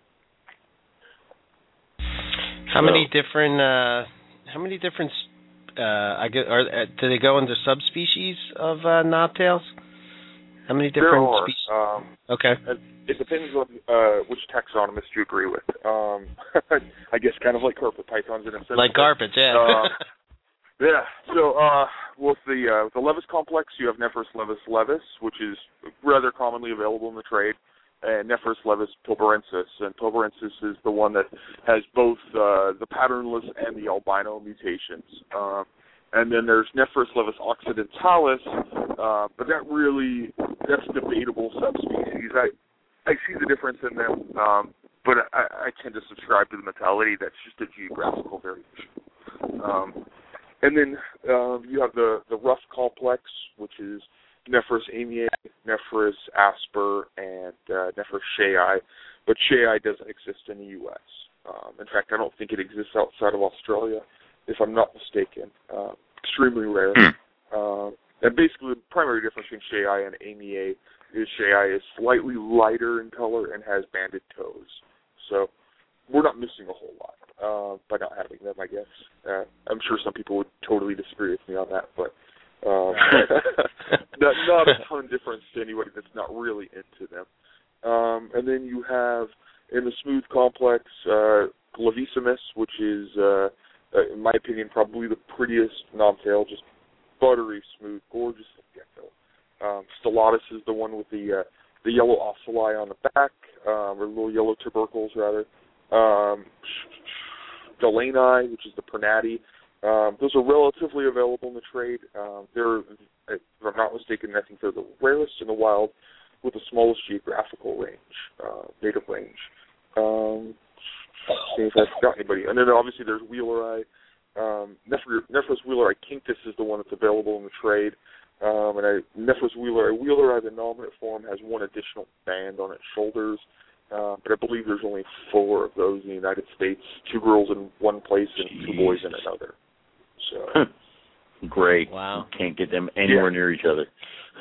How many different do they go into subspecies of knobtails? How many different species? Okay. It depends on which taxonomist you agree with. I guess kind of like carpet pythons in a sense. Like carpets, yeah. Yeah. So with the Levis complex, you have Nephrus levis levis, which is rather commonly available in the trade, and Nephrus levis pilbarensis. And pilbarensis is the one that has both the patternless and the albino mutations. And then there's Nephrus levis occidentalis, but that's debatable subspecies. I see the difference in them, but I tend to subscribe to the mentality that's just a geographical variation. And then you have the Ruff Complex, which is Nephris amiae, Nephris asper, and Nephris shei, but shei doesn't exist in the U.S. In fact, I don't think it exists outside of Australia, if I'm not mistaken. Extremely rare. And basically, the primary difference between shei and amiae is shei is slightly lighter in color and has banded toes. So we're not missing a whole lot by not having them, I guess. I'm sure some people would totally disagree with me on that, but not a ton of difference to anybody that's not really into them. And then you have, in the smooth complex, Glavissimus, which is, in my opinion, probably the prettiest knobtail, just buttery smooth, gorgeous gecko. Stellatus is the one with the yellow ocelli on the back, or little yellow tubercles, rather. Delani, which is the Pernati. Those are relatively available in the trade. They're, if I'm not mistaken, I think they're the rarest in the wild with the smallest geographical range, native range. See if I forgot anybody. And then obviously there's Wheeleri. Nephris wheeleri Kinctus is the one that's available in the trade. Nephris wheeleri, the nominate form, has one additional band on its shoulders. But I believe there's only 4 of those in the United States, 2 girls in one place and 2 boys in another. So great. Wow. You can't get them anywhere near each other.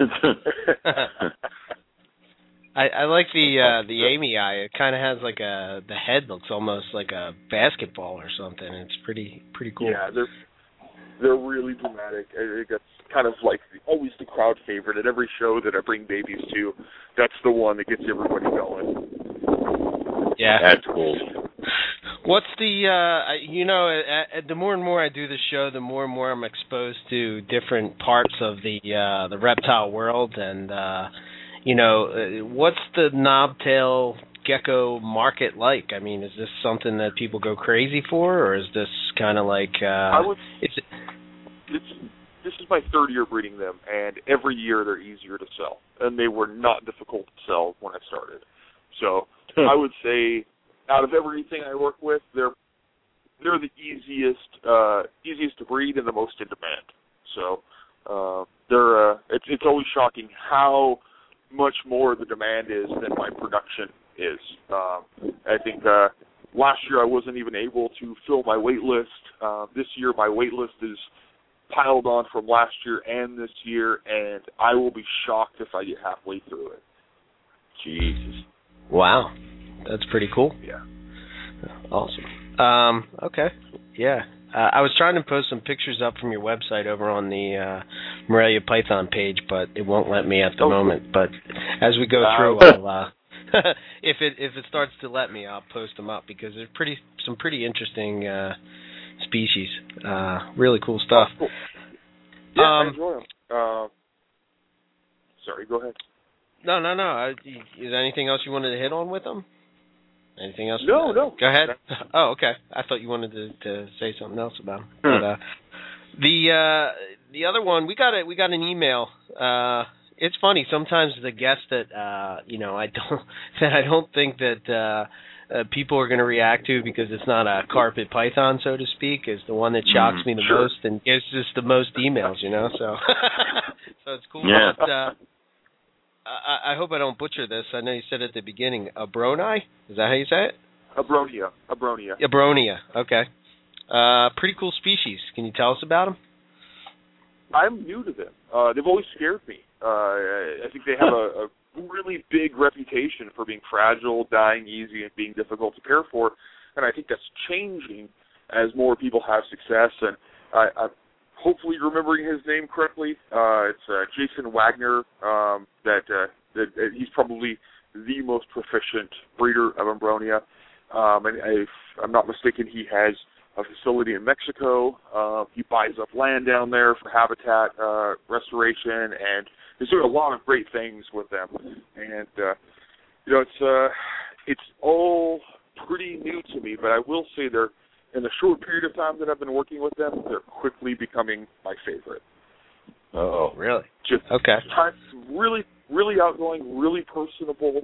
I like the amii. It kind of has like the head looks almost like a basketball or something. It's pretty cool. Yeah, they're really dramatic. It gets kind of like always the crowd favorite at every show that I bring babies to. That's the one that gets everybody going. Yeah, that's cool. What's the the more and more I do the show, the more and more I'm exposed to different parts of the reptile world, and what's the knobtail gecko market like? I mean, is this something that people go crazy for, or is this kind of like? This is my 3rd year breeding them, and every year they're easier to sell, and they were not difficult to sell when I started. So I would say, out of everything I work with, they're the easiest to breed and the most in demand. So it's always shocking how much more the demand is than my production is. I think last year I wasn't even able to fill my wait list. This year my wait list is piled on from last year and this year, and I will be shocked if I get halfway through it. Jesus. Wow. That's pretty cool. Yeah. Awesome. Okay. Yeah. I was trying to post some pictures up from your website over on the Morelia Python page, but it won't let me at the moment. But as we go through, I'll, if it starts to let me, I'll post them up because they're some pretty interesting species. Really cool stuff. Cool. Yeah, I enjoy them. Sorry, go ahead. No. Is there anything else you wanted to hit on with them? Anything else? No. Go ahead. Oh, okay. I thought you wanted to say something else about them. But the other one, we got an email. It's funny sometimes the guests that I don't think that people are going to react to because it's not a carpet python, so to speak, is the one that shocks me the most and gives us the most emails. So so it's cool. Yeah. But, I hope I don't butcher this. I know you said at the beginning, Abroni? Is that how you say it? Abronia. Abronia, okay. Pretty cool species. Can you tell us about them? I'm new to them. They've always scared me. I think they have a really big reputation for being fragile, dying easy, and being difficult to care for. And I think that's changing as more people have success. And I'm hopefully remembering his name correctly. It's Jason Wagner. That he's probably the most proficient breeder of Ambronia. And if I'm not mistaken, he has a facility in Mexico. He buys up land down there for habitat restoration, and he's doing a lot of great things with them. And it's all pretty new to me, but I will say they're, in the short period of time that I've been working with them, they're quickly becoming my favorite. Oh, really? Just okay. Really, really outgoing, really personable,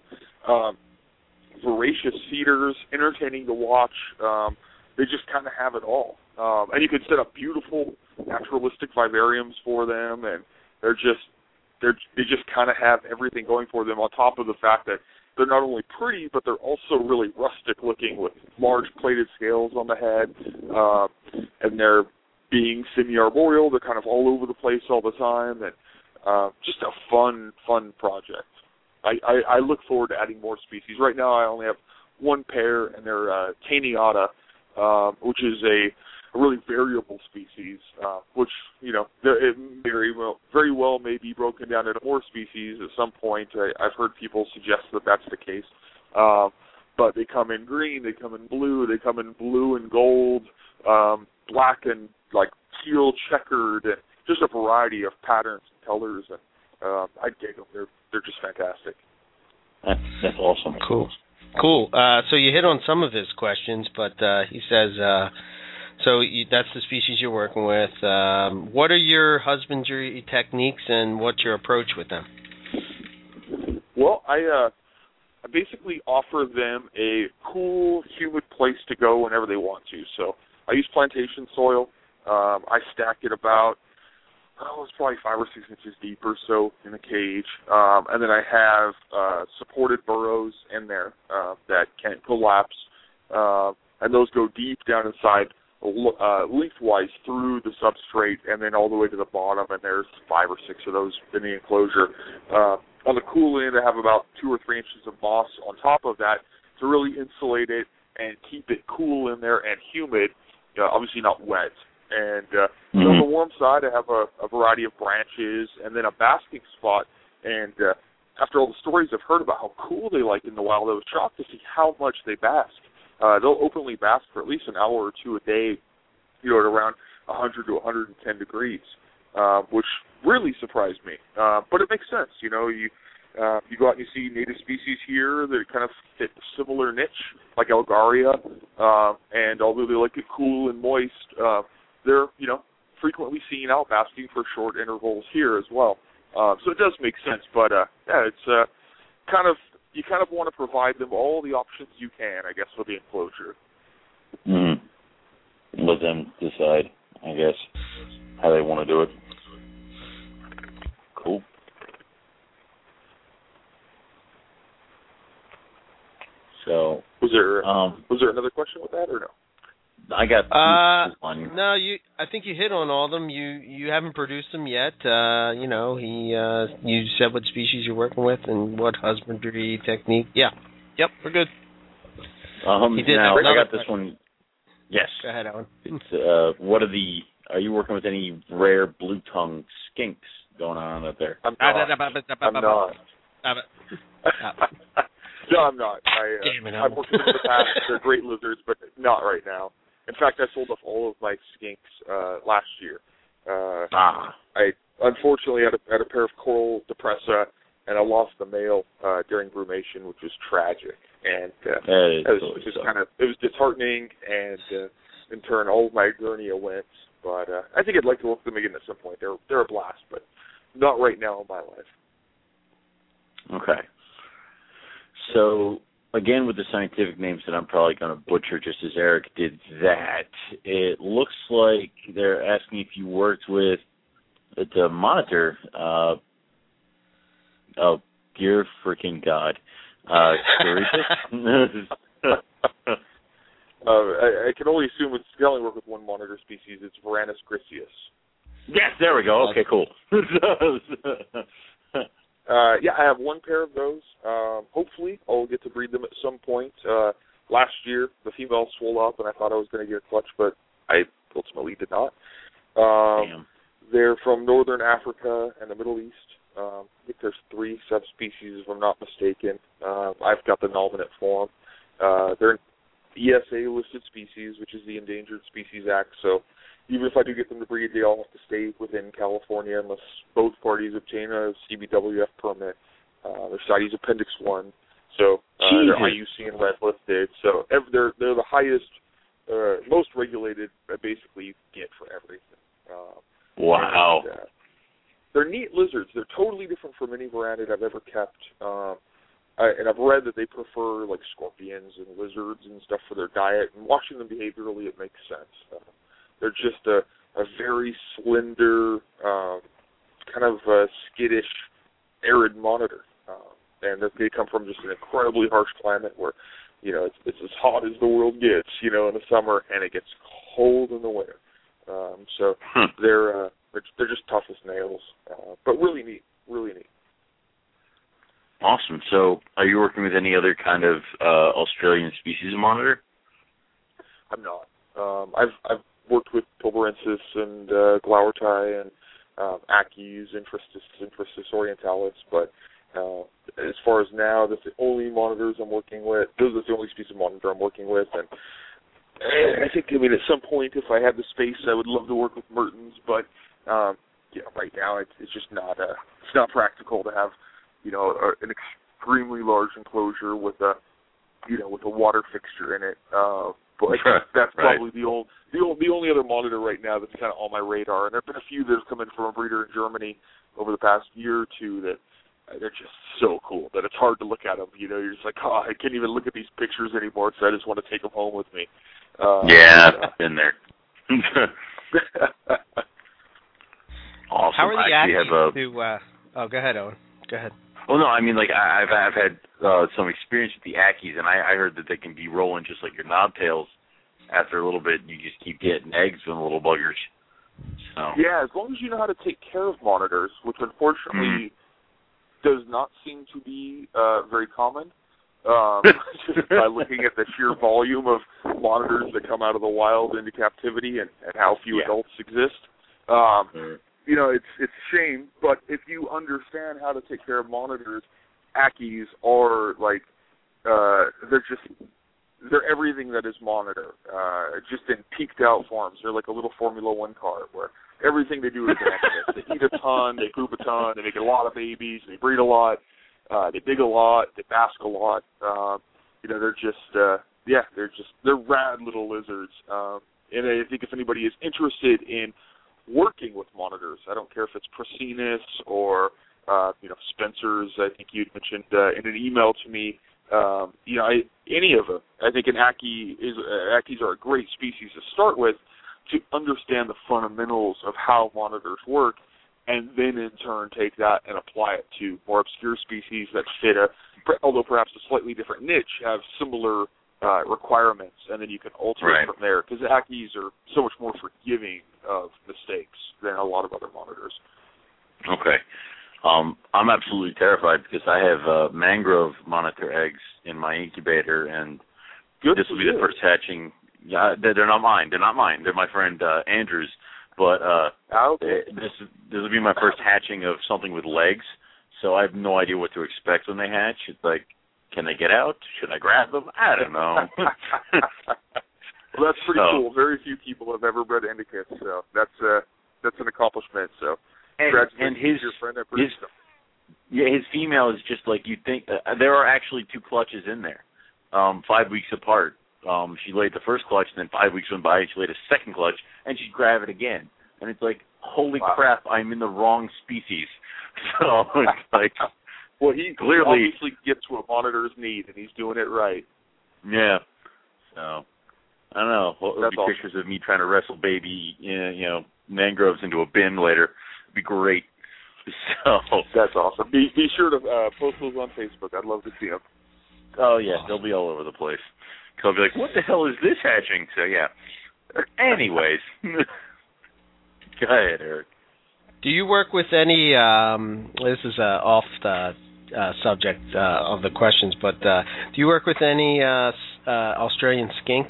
voracious feeders, entertaining to watch. They just kind of have it all. And you can set up beautiful naturalistic vivariums for them, and they just kind of have everything going for them, on top of the fact that they're not only pretty, but they're also really rustic looking with large plated scales on the head, and they're being semi-arboreal. They're kind of all over the place all the time, and just a fun project. I look forward to adding more species. Right now I only have one pair, and they're Taeniata, which is a really variable species, which, it very well may be broken down into more species at some point. I've heard people suggest that that's the case. But they come in green, they come in blue and gold, black and like teal checkered, and just a variety of patterns and colors, and I dig them. They're just fantastic. That's awesome. Cool. So you hit on some of his questions, but he says, that's the species you're working with. What are your husbandry techniques, and what's your approach with them? Well, I basically offer them a cool, humid place to go whenever they want to. So I use plantation soil. I stack it about, it's probably 5 or 6 inches deep or so in a cage. And then I have supported burrows in there that can collapse. And those go deep down inside, lengthwise through the substrate, and then all the way to the bottom, and there's 5 or 6 of those in the enclosure. On the cool end, I have about 2 or 3 inches of moss on top of that to really insulate it and keep it cool in there and humid, obviously not wet. And on the warm side, I have a variety of branches and then a basking spot. And after all the stories I've heard about how cool they like in the wild, I was shocked to see how much they bask. They'll openly bask for at least an hour or two a day, at around 100 to 110 degrees, which really surprised me. But it makes sense. You go out and you see native species here that kind of fit a similar niche, like Algaria, and although they like it cool and moist, they're, frequently seen out basking for short intervals here as well. So it does make sense, but it's you kind of want to provide them all the options you can, I guess, with the enclosure. Let them decide, I guess, how they want to do it. Cool. So was there another question with that or no? I got one. No, I think you hit on all of them. You haven't produced them yet. You said what species you're working with and what husbandry technique. Yeah. Yep, we're good. I got this one. Yes. Go ahead, Alan. It's are you working with any rare blue tongue skinks going on out there? I'm not. No, I'm not. I've worked with them in the past. They're great lizards, but not right now. In fact, I sold off all of my skinks last year. I unfortunately had a pair of coral depressa, and I lost the male during brumation, which was tragic. And it was disheartening, and in turn, all of my Gurnia went. But I think I'd like to work with them again at some point. They're a blast, but not right now in my life. Okay. So, again, with the scientific names that I'm probably going to butcher just as Eric did that, it looks like they're asking if you worked with the monitor. Dear freaking God. I can only assume they only work with one monitor species. It's Varanus griseus. Yes, there we go. Okay, cool. I have one pair of those. Hopefully, I'll get to breed them at some point. Last year, the female swole up, and I thought I was going to get a clutch, but I ultimately did not. They're from northern Africa and the Middle East. I think there's 3 subspecies, if I'm not mistaken. I've got the nominate form. They're an ESA-listed species, which is the Endangered Species Act, so even if I do get them to breed, they all have to stay within California unless both parties obtain a CBWF permit. Their CITES Appendix 1. So they're IUCN Red listed. So they're the highest, most regulated, basically, you can get for everything. Wow. And, they're neat lizards. They're totally different from any varandid I've ever kept. And I've read that they prefer, like, scorpions and lizards and stuff for their diet. And watching them behaviorally, it makes sense. They're just a very slender, kind of skittish, arid monitor. And they come from just an incredibly harsh climate where, it's as hot as the world gets, in the summer, and it gets cold in the winter. So they're just tough as nails, but really neat, really neat. Awesome. So, are you working with any other kind of Australian species of monitor? I'm not. I've worked with Pilbarensis and Glauertii and Ackies, Infrastis orientalis, but as far as now, that's the only monitors I'm working with. Those are the only species of monitor I'm working with, and I think, at some point, if I had the space, I would love to work with Mertens, but right now it's just not it's not practical to have an extremely large enclosure with a water fixture in it. But that's probably the only other monitor right now that's kind of on my radar. And there have been a few that have come in from a breeder in Germany over the past year or two that they're just so cool that it's hard to look at them. You're just like, I can't even look at these pictures anymore, so I just want to take them home with me. I've been there. Awesome. How are the Ackies go ahead, Owen. Go ahead. Well, no, I've had some experience with the Ackies, and I heard that they can be rolling just like your knobtails. After a little bit, you just keep getting eggs from the little buggers. So. Yeah, as long as you know how to take care of monitors, which unfortunately does not seem to be very common. Just by looking at the sheer volume of monitors that come out of the wild into captivity and how few adults exist. It's a shame, but if you understand how to take care of monitors, Ackies are like, they're everything that is monitor, just in peaked out forms. They're like a little Formula One car where everything they do is an excess. They eat a ton, they poop a ton, they make a lot of babies, they breed a lot, they dig a lot, they bask a lot. They're rad little lizards. And I think if anybody is interested in working with monitors, I don't care if it's Prasinus or Spencer's. I think you'd mentioned in an email to me. Any of them. I think Ackies are a great species to start with to understand the fundamentals of how monitors work, and then in turn take that and apply it to more obscure species that fit although perhaps a slightly different niche, have similar requirements, and then you can alter it from there, because Ackies are so much more forgiving of mistakes than a lot of other monitors. Okay. I'm absolutely terrified because I have mangrove monitor eggs in my incubator, and this will be the first hatching. Yeah, they're not mine. They're my friend Andrew's. But this will be my first hatching of something with legs, so I have no idea what to expect when they hatch. It's like, can they get out? Should I grab them? I don't know. Well, that's pretty cool. Very few people have ever bred indicates, so that's an accomplishment. So. And his female is just like you'd think. There are actually two clutches in there, 5 weeks apart. She laid the first clutch, and then 5 weeks went by, and she laid a second clutch, and she'd grab it again. And it's like, holy crap, I'm in the wrong species. So it's like, well, he clearly obviously gets what monitors need, and he's doing it right. Yeah. So I don't know. There'll be awesome. Pictures of me trying to wrestle baby, mangroves into a bin later. Be great. So that's awesome. Be sure to post those on Facebook. I'd love to see them. Oh yeah, they'll be all over the place. I'll be like, what the hell is this hatching? So yeah. Anyways, go ahead, Eric. Do you work with any? This is off the subject of the questions, but do you work with any Australian skinks?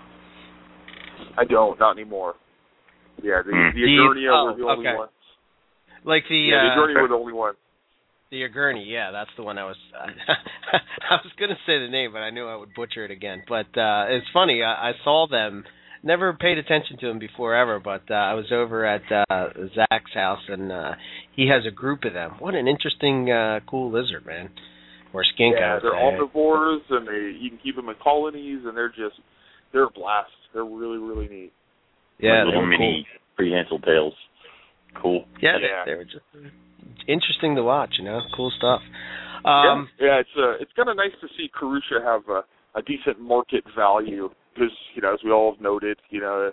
I don't, not anymore. Yeah, the Agernia were the only ones. Like the Agernia were the only ones. The Agerni, yeah, that's the one I was I was going to say the name, but I knew I would butcher it again. But it's funny, I saw them, never paid attention to them before ever, but I was over at Zach's house, and he has a group of them. What an interesting, cool lizard, man. Or skink, yeah, they're omnivores, and you can keep them in colonies, and they're a blast. They're really, really neat. Yeah, like little mini prehensile tails. Cool. Yeah, they were just interesting to watch, cool stuff. It's kind of nice to see Carusha have a decent market value because, as we all have noted,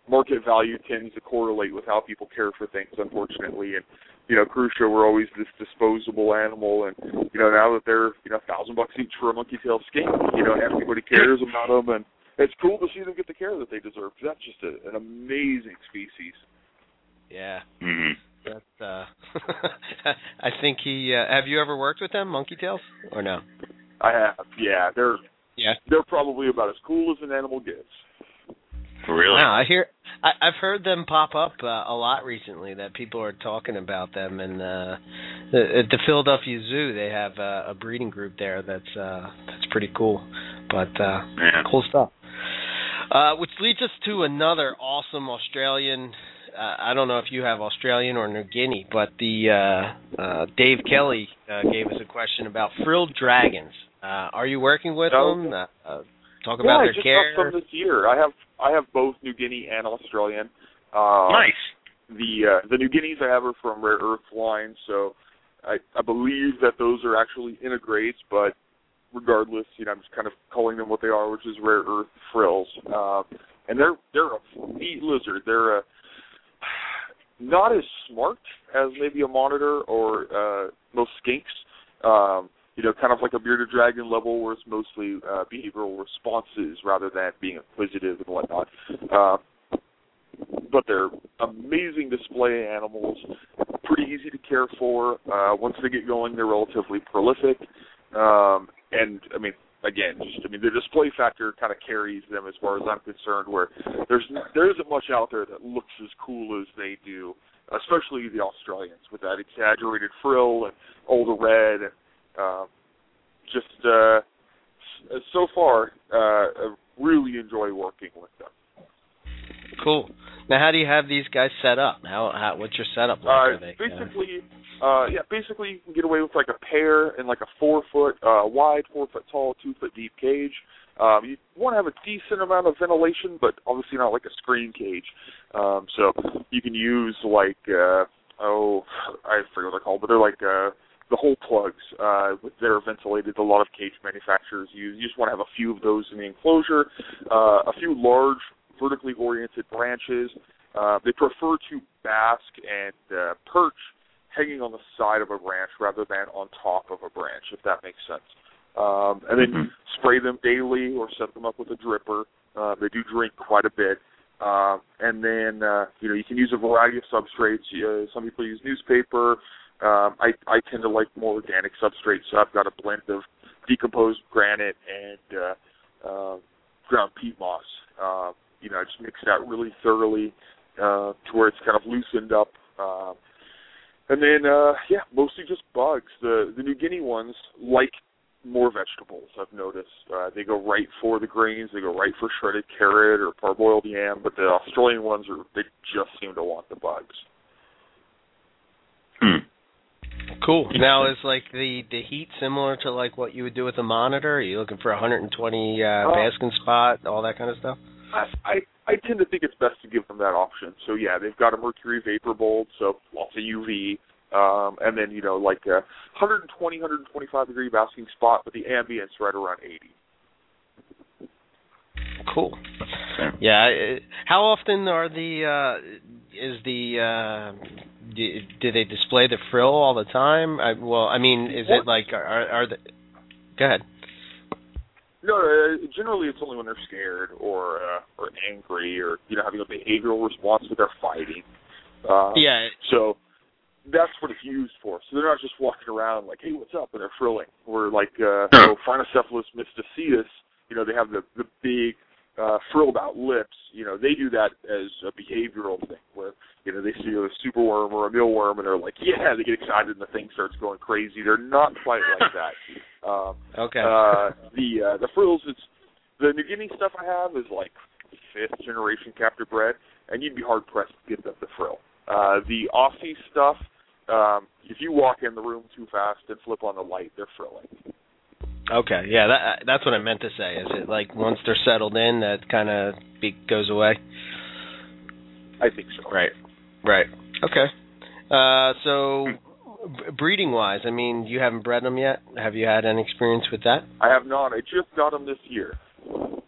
market value tends to correlate with how people care for things, unfortunately. And Crucia were always this disposable animal, and now that they're $1,000 each for a monkey tail skink, everybody cares about them, and it's cool to see them get the care that they deserve. Cause that's just an amazing species. Yeah. Mm-hmm. That's I think he. Have you ever worked with them, monkey tails, or no? I have. Yeah, they're probably about as cool as an animal gets. Really? Wow, I've heard them pop up a lot recently. That people are talking about them, and at the Philadelphia Zoo, they have a breeding group there. That's pretty cool. But cool stuff. Which leads us to another awesome Australian. I don't know if you have Australian or New Guinea, but the Dave Kelly gave us a question about frilled dragons. Are you working with them? Talk about their care. I just got some this year. I have both New Guinea and Australian. Nice. The New Guineas I have are from Rare Earth line, so I believe that those are actually integrates, but regardless, I'm just kind of calling them what they are, which is Rare Earth frills. And they're a neat lizard. They're not as smart as maybe a monitor or most skinks. Kind of like a bearded dragon level, where it's mostly behavioral responses rather than being inquisitive and whatnot. But they're amazing display animals, pretty easy to care for. Once they get going, they're relatively prolific. And, the display factor kind of carries them as far as I'm concerned, where there isn't much out there that looks as cool as they do, especially the Australians, with that exaggerated frill and all the red and so far, I really enjoy working with them. Cool. Now, how do you have these guys set up? What's your setup like? Basically, you can get away with like a pair in like a 4 foot wide, 4 foot tall, 2 foot deep cage. You want to have a decent amount of ventilation, but obviously not like a screen cage. So you can use like I forget what they're called, but they're like the hole plugs. They're ventilated. A lot of cage manufacturers use. You just want to have a few of those in the enclosure. A few large, vertically oriented branches. They prefer to bask and perch hanging on the side of a branch rather than on top of a branch, if that makes sense. And then spray them daily or set them up with a dripper. They do drink quite a bit. And then, you can use a variety of substrates. Some people use newspaper. I tend to like more organic substrates, so I've got a blend of decomposed granite and ground peat moss. I just mix that really thoroughly to where it's kind of loosened up. And then, mostly just bugs. The New Guinea ones like more vegetables, I've noticed. They go right for the grains. They go right for shredded carrot or parboiled yam, but the Australian ones, they just seem to want the bugs. Cool. Now, is like the heat similar to like what you would do with a monitor? Are you looking for 120 basking spot, all that kind of stuff? I tend to think it's best to give them that option. So, yeah, they've got a mercury vapor bulb, so lots of UV, and then, 120, 125-degree basking spot, but the ambience right around 80. Cool. Yeah. How often are do they display the frill all the time? Is it like, are the... Go ahead. No, generally it's only when they're scared or angry or, having a behavioral response that they're fighting. So that's what it's used for. So they're not just walking around like, hey, what's up? And they're frilling. Or like, Phrynocephalus mysticetus, they have the big frilled out lips. They do that as a behavioral thing where, they see a superworm or a mealworm and they're like, yeah, they get excited and the thing starts going crazy. They're not quite like that. Okay. The frills, the New Guinea stuff I have is like 5th generation captive bred, and you'd be hard pressed to get them to frill. The Aussie stuff, if you walk in the room too fast and flip on the light, they're frilling. Okay, yeah, that's what I meant to say. Is it like once they're settled in, that kind of goes away? I think so. Right. Okay. So, breeding-wise, you haven't bred them yet? Have you had any experience with that? I have not. I just got them this year.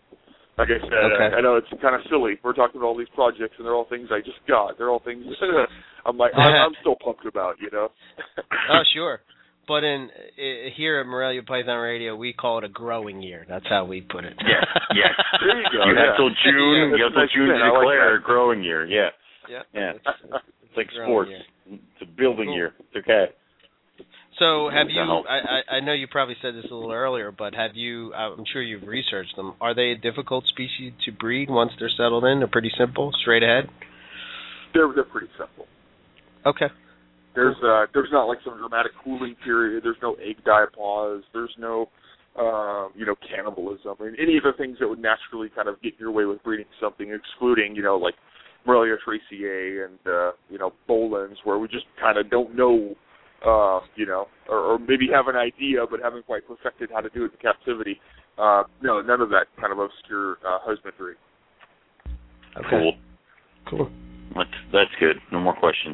Like I said, Okay. I know it's kind of silly. We're talking about all these projects, and they're all things I just got. They're all things I'm like, I'm still pumped about, you know? Oh, sure. But here at Morelia Python Radio, we call it a growing year. That's how we put it. Yes. There you go. You have till June. You have till June to declare a growing year. Yeah. Yeah. It's like sports. It's a building year. It's okay. So have you? I know you probably said this a little earlier, but have you? I'm sure you've researched them. Are they a difficult species to breed once they're settled in? They're pretty simple, straight ahead. They're pretty simple. Okay. There's not like some dramatic cooling period. There's no egg diapause. There's no cannibalism. I mean, any of the things that would naturally kind of get in your way with breeding something, excluding like Morelia traceae and Boelens, where we just kind of don't know. Or maybe have an idea but haven't quite perfected how to do it in captivity. No, none of that kind of obscure husbandry. Okay. Cool. That's good. No more questions.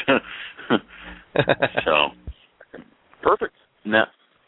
So. Perfect. Now,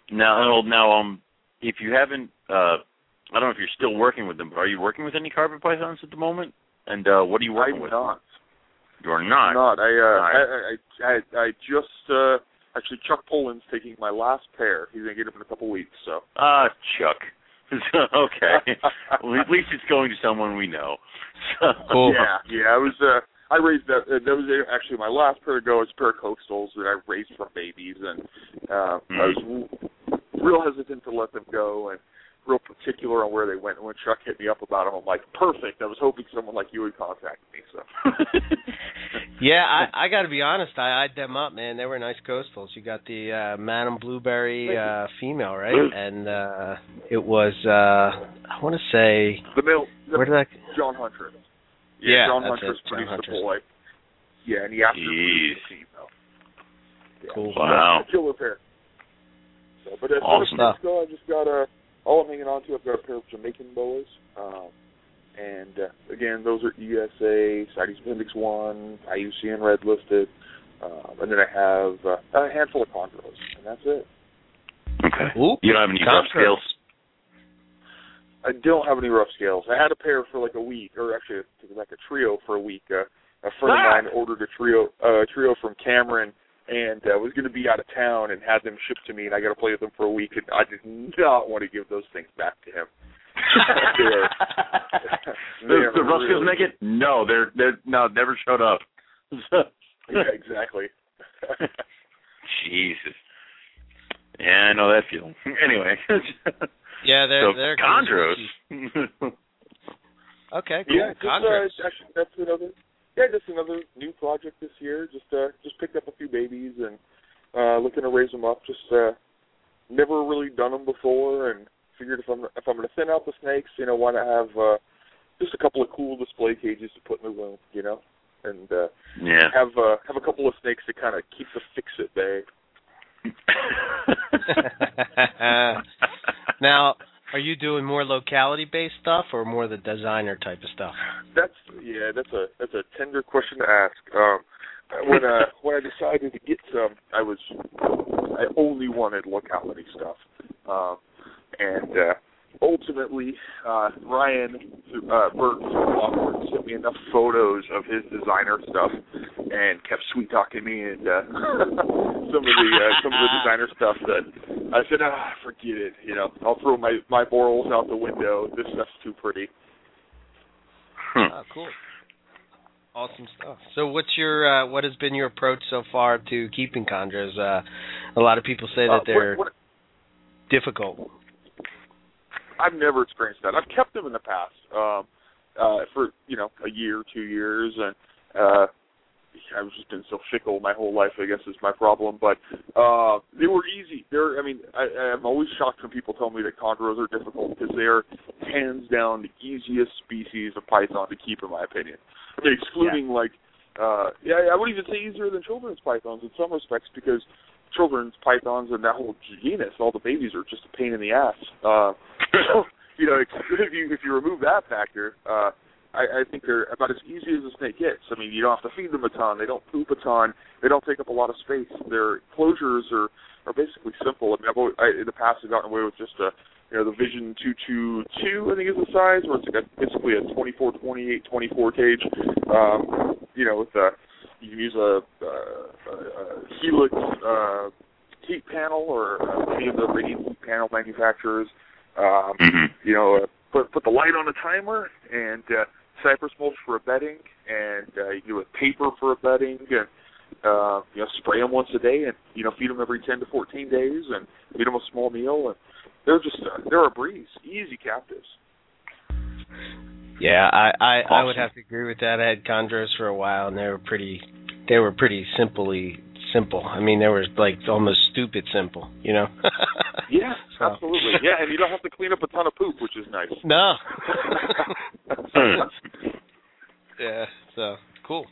if you haven't, I don't know if you're still working with them, but are you working with any carpet pythons at the moment? And what are you working with? I'm not. You're not. I'm not. I just actually Chuck Poland's taking my last pair. He's gonna get them in a couple weeks. So. Chuck. Okay. Well, at least it's going to someone we know. Cool. Yeah. I raised that. That was actually my last pair to go. It's a pair of coastals that I raised from babies, and I was real hesitant to let them go, and real particular on where they went. And when Chuck hit me up about them, I'm like, perfect. I was hoping someone like you would contact me. So. Yeah, I got to be honest. I eyed them up, man. They were nice coastals. You got the Madam Blueberry female, right? And it was, I want to say, the male. Where did John Huntress. Yeah, John Huntress produced the boy. Yeah, and he asked her to the female. Yeah. Cool. Wow. Killer pair. So, but as awesome stuff. I just got all I'm hanging on to. I've got a pair of Jamaican boas. And again, those are ESA, CITES Appendix 1, IUCN Red listed, and then I have a handful of chondros, and that's it. Okay. Ooh, you don't have any rough scales? I don't have any rough scales. I had a pair for like a week, or actually like a trio for a week. A friend of mine ordered a trio from Cameron, and was going to be out of town and had them shipped to me, and I got to play with them for a week, and I did not want to give those things back to him. The rough scales make it? No, they're never showed up. Yeah, exactly. Jesus. Yeah, I know that feeling. Anyway. Yeah, they're chondros. Okay, cool. Yeah, Chondros. Actually, that's another new project this year. Just picked up a few babies and looking to raise them up. Just never really done them before, and figured if I'm going to thin out the snakes, why not have just a couple of cool display cages to put in the room, and have a couple of snakes to kind of keep the fix-it bay. Now, are you doing more locality-based stuff or more the designer type of stuff? That's a tender question to ask. When I decided to get some, I only wanted locality stuff, and ultimately Ryan Burke from Lockwood sent me enough photos of his designer stuff and kept sweet talking me and some of the designer stuff that I said, forget it. I'll throw my morals out the window. This stuff's too pretty. Cool. Awesome stuff. So what has been your approach so far to keeping chondros? A lot of people say that they're difficult. I've never experienced that. I've kept them in the past for a year, 2 years, and I've just been so fickle my whole life, I guess, is my problem. But they were easy. I'm always shocked when people tell me that chondros are difficult because they are hands down the easiest species of python to keep, in my opinion. Excluding I would even say easier than children's pythons in some respects, because children's pythons and that whole genus, all the babies are just a pain in the ass. If you remove that factor, I think they're about as easy as a snake gets. I mean, you don't have to feed them a ton. They don't poop a ton. They don't take up a lot of space. Their closures are basically simple. I mean, in the past, I've gotten away with just a the Vision 222, I think is the size, where it's basically a 24-28-24 cage. With you can use a Helix heat panel or any of the radiant heat panel manufacturers. Put the light on a timer and cypress mulch for a bedding, and you do a paper for a bedding, and spray them once a day, and feed them every 10 to 14 days, and feed them a small meal, and they're a breeze, easy captives. Yeah, Awesome. I would have to agree with that. I had chondros for a while, and they were pretty simple. I mean, they were like almost stupid simple, Yeah, absolutely. Yeah, and you don't have to clean up a ton of poop, which is nice. No. Yeah, so cool.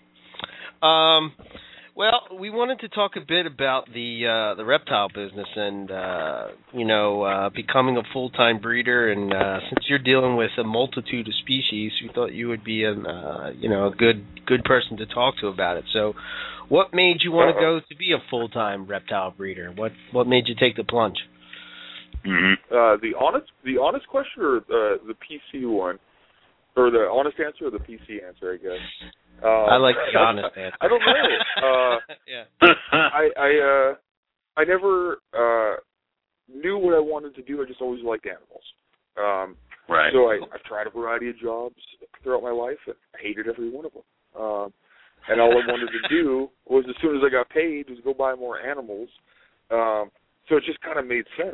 Well, we wanted to talk a bit about the reptile business and becoming a full-time breeder. And since you're dealing with a multitude of species, we thought you would be a good person to talk to about it. So, what made you want to go to be a full-time reptile breeder? What made you take the plunge? The honest question, or the PC one, or the honest answer, or the PC answer, I guess. I like the honest answer. I don't know. Yeah. I never knew what I wanted to do. I just always liked animals. Right. So I've tried a variety of jobs throughout my life, and I hated every one of them. And all I wanted to do was, as soon as I got paid, was go buy more animals. So it just kind of made sense,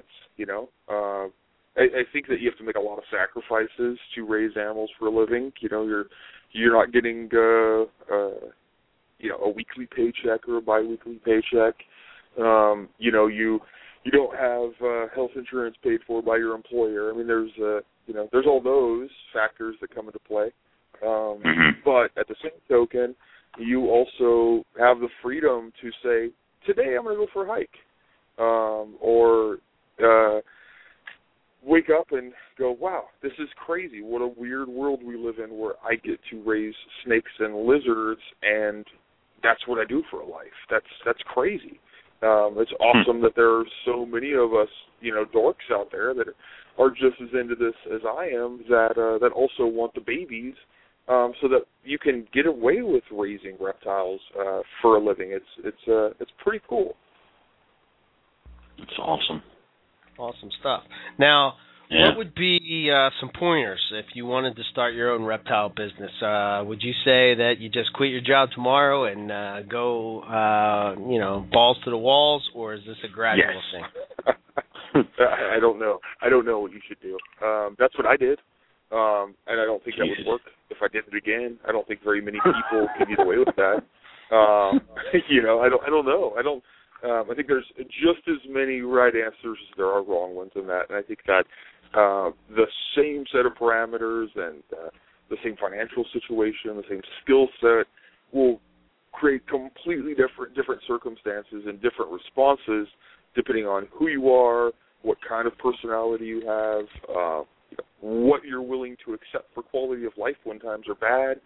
I think that you have to make a lot of sacrifices to raise animals for a living. You're not getting a weekly paycheck or a biweekly paycheck. You don't have health insurance paid for by your employer. I mean, there's all those factors that come into play. But at the same token, you also have the freedom to say, today I'm going to go for a hike, or wake up and go, wow, this is crazy. What a weird world we live in, where I get to raise snakes and lizards, and that's what I do for a life. That's crazy. It's awesome that there are so many of us, dorks out there that are just as into this as I am, that also want the babies, so that you can get away with raising reptiles for a living. It's pretty cool. It's awesome. Awesome stuff. Now, what would be some pointers if you wanted to start your own reptile business? Would you say that you just quit your job tomorrow and go, balls to the walls, or is this a gradual thing? I don't know. I don't know what you should do. That's what I did, and I don't think that would work if I did it again. I don't think very many people can get away with that. I don't know. I think there's just as many right answers as there are wrong ones in that, and I think that the same set of parameters and the same financial situation, the same skill set will create completely different circumstances and different responses depending on who you are, what kind of personality you have, what you're willing to accept for quality of life when times are bad.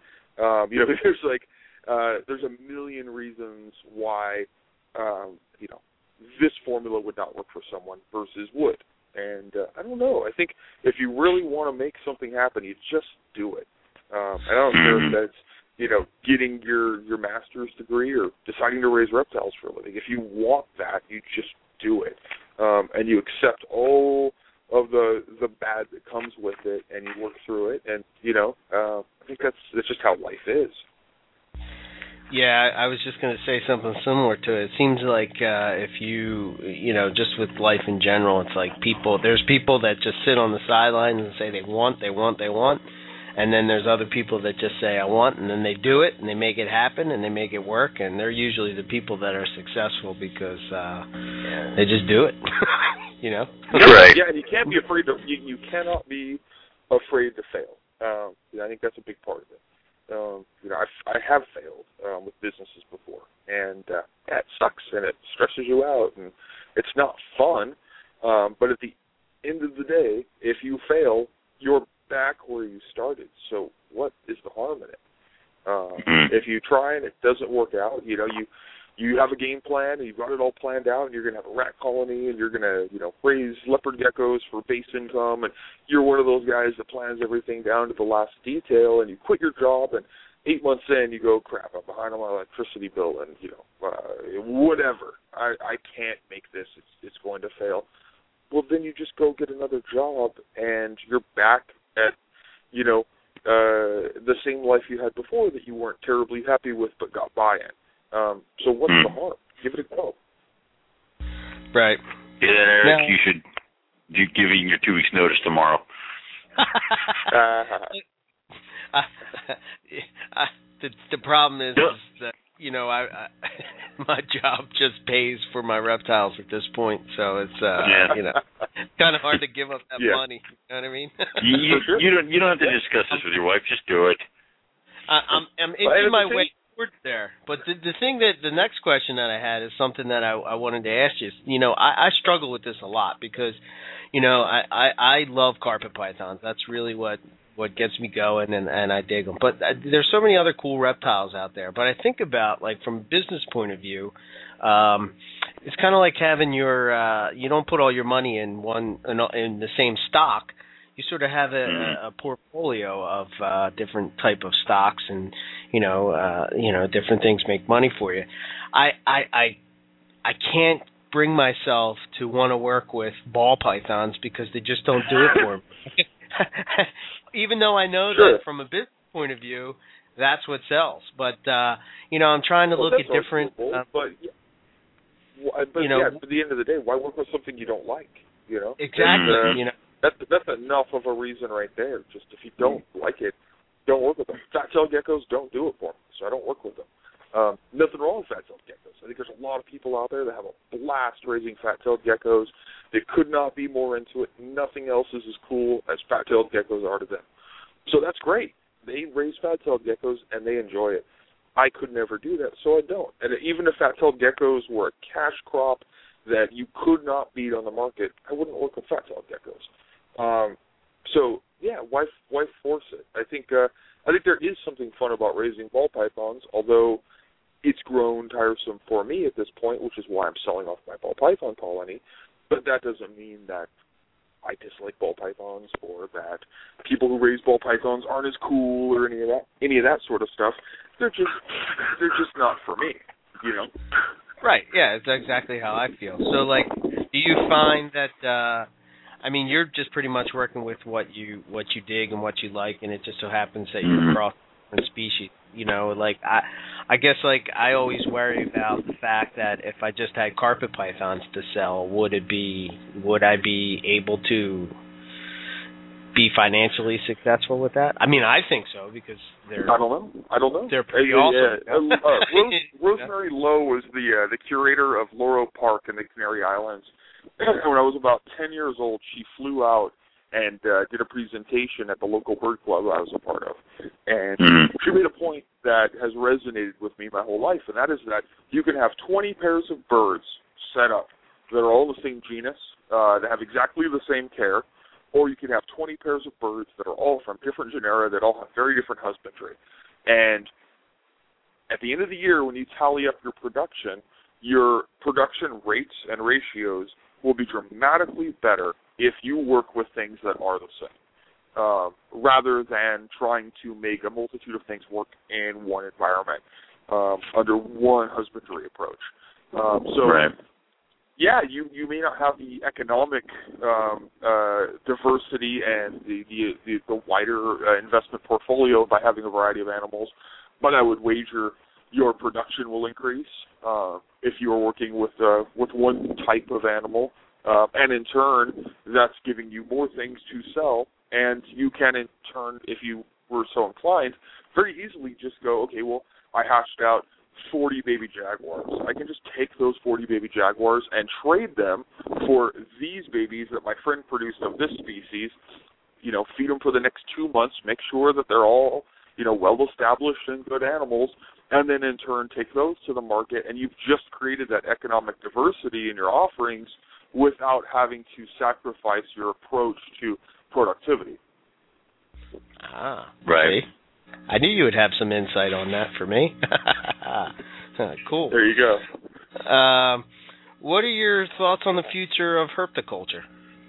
There's a million reasons why this formula would not work for someone versus would. And I don't know. I think if you really want to make something happen, you just do it. I don't care if that's, getting your master's degree or deciding to raise reptiles for a living. If you want that, you just do it. And you accept all of the bad that comes with it, and you work through it. And, I think that's just how life is. Yeah, I was just going to say something similar to it. It seems like if you, just with life in general, it's like there's people that just sit on the sidelines and say they want, and then there's other people that just say I want, and then they do it, and they make it happen, and they make it work, and they're usually the people that are successful because they just do it, Right. Yeah, and you can't be afraid you cannot be afraid to fail. I think that's a big part of it. I have failed with businesses before, and it sucks, and it stresses you out, and it's not fun. But at the end of the day, if you fail, you're back where you started. So what is the harm in it? If you try and it doesn't work out, you you have a game plan, and you've got it all planned out, and you're going to have a rat colony, and you're going to, raise leopard geckos for base income, and you're one of those guys that plans everything down to the last detail, and you quit your job, and 8 months in, you go, crap, I'm behind on my electricity bill, and, whatever. I can't make this. It's going to fail. Well, then you just go get another job, and you're back at, the same life you had before that you weren't terribly happy with but got by in. So what's the harm? Give it a go. Right. Yeah, Eric, you should give in your 2 weeks' notice tomorrow. The problem is that my job just pays for my reptiles at this point, so it's kind of hard to give up that money. You know what I mean? You don't have to discuss this with your wife. Just do it. I'm into my way towards there, but the thing that the next question that I had is something that I wanted to ask you. I struggle with this a lot because I love carpet pythons. That's really what gets me going, and I dig them. But there's so many other cool reptiles out there. But I think about, like, from a business point of view, it's kind of like having your you don't put all your money in the same stock. You sort of have a portfolio of different type of stocks, and different things make money for you. I can't bring myself to want to work with ball pythons because they just don't do it for me. Even though I know that from a business point of view, that's what sells. But I'm trying to look at different. But at the end of the day, why work with something you don't like? Exactly. That's enough of a reason right there. Just if you don't like it, don't work with them. Fat-tailed geckos don't do it for me, so I don't work with them. Nothing wrong with fat-tailed geckos. I think there's a lot of people out there that have a blast raising fat-tailed geckos. They could not be more into it. Nothing else is as cool as fat-tailed geckos are to them. So that's great. They raise fat-tailed geckos, and they enjoy it. I could never do that, so I don't. And even if fat-tailed geckos were a cash crop that you could not beat on the market, I wouldn't work with fat-tailed geckos. Why force it? I think there is something fun about raising ball pythons, although it's grown tiresome for me at this point, which is why I'm selling off my ball python colony. But that doesn't mean that I dislike ball pythons or that people who raise ball pythons aren't as cool or any of that sort of stuff. They're just not for me, Right. Yeah, it's exactly how I feel. So, like, do you find that? You're just pretty much working with what you dig and what you like, and it just so happens that you're across different species. I guess, like, I always worry about the fact that if I just had carpet pythons to sell, would I be able to be financially successful with that? I think so, because they're. I don't know. They're pretty awesome. Rosemary Lowe was the curator of Loro Park in the Canary Islands. When I was about 10 years old, she flew out and did a presentation at the local bird club I was a part of. And she made a point that has resonated with me my whole life, and that is that you can have 20 pairs of birds set up that are all the same genus, that have exactly the same care, or you can have 20 pairs of birds that are all from different genera that all have very different husbandry. And at the end of the year, when you tally up your production rates and ratios will be dramatically better if you work with things that are the same, rather than trying to make a multitude of things work in one environment under one husbandry approach. Right. Yeah, you may not have the economic diversity and the wider investment portfolio by having a variety of animals, but I would wager your production will increase if you are working with one type of animal, and in turn, that's giving you more things to sell, and you can in turn, if you were so inclined, very easily just go, okay, well, I hatched out 40 baby jaguars. I can just take those 40 baby jaguars and trade them for these babies that my friend produced of this species, feed them for the next 2 months, make sure that they're all, well-established and good animals, and then in turn take those to the market, and you've just created that economic diversity in your offerings without having to sacrifice your approach to productivity. Right. See? I knew you would have some insight on that for me. Cool. There you go. What are your thoughts on the future of herpetoculture?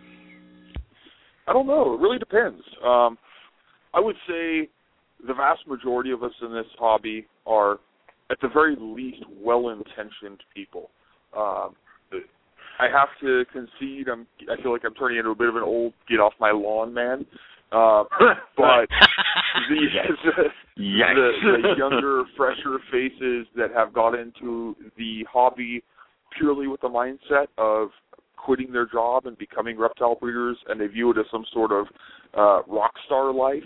I don't know. It really depends. I would say the vast majority of us in this hobby are, at the very least, well-intentioned people. I have to concede. I feel like I'm turning into a bit of an old get-off-my-lawn man. But the younger, fresher faces that have got into the hobby purely with the mindset of quitting their job and becoming reptile breeders, and they view it as some sort of rock star life,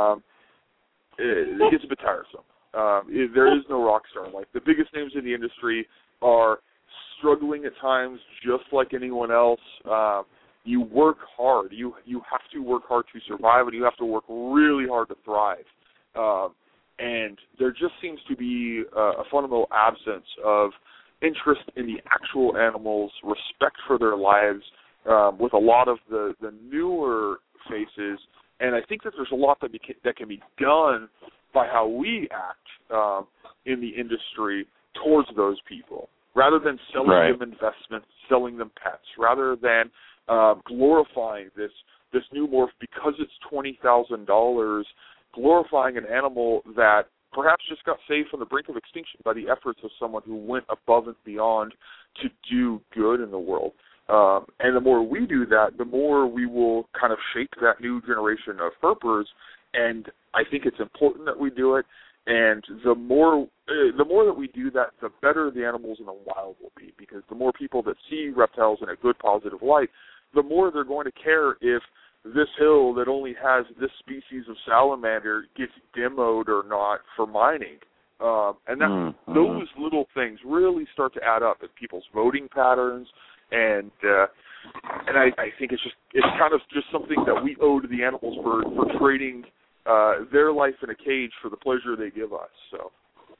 it gets a bit tiresome. There is no rock star life. The biggest names in the industry are struggling at times just like anyone else. You work hard. You have to work hard to survive, and you have to work really hard to thrive. And there just seems to be a fundamental absence of interest in the actual animals, respect for their lives, with a lot of the newer faces. And I think that there's a lot that can be done by how we act in the industry towards those people, rather than selling them investments, selling them pets, rather than glorifying this new morph because it's $20,000, glorifying an animal that perhaps just got saved from the brink of extinction by the efforts of someone who went above and beyond to do good in the world. And the more we do that, the more we will kind of shape that new generation of herpers. And I think it's important that we do it. And the more that we do that, the better the animals in the wild will be. Because the more people that see reptiles in a good, positive light, the more they're going to care if this hill that only has this species of salamander gets demoed or not for mining. And that those little things really start to add up in people's voting patterns, and I think it's kind of just something that we owe to the animals for trading their life in a cage for the pleasure they give us. So,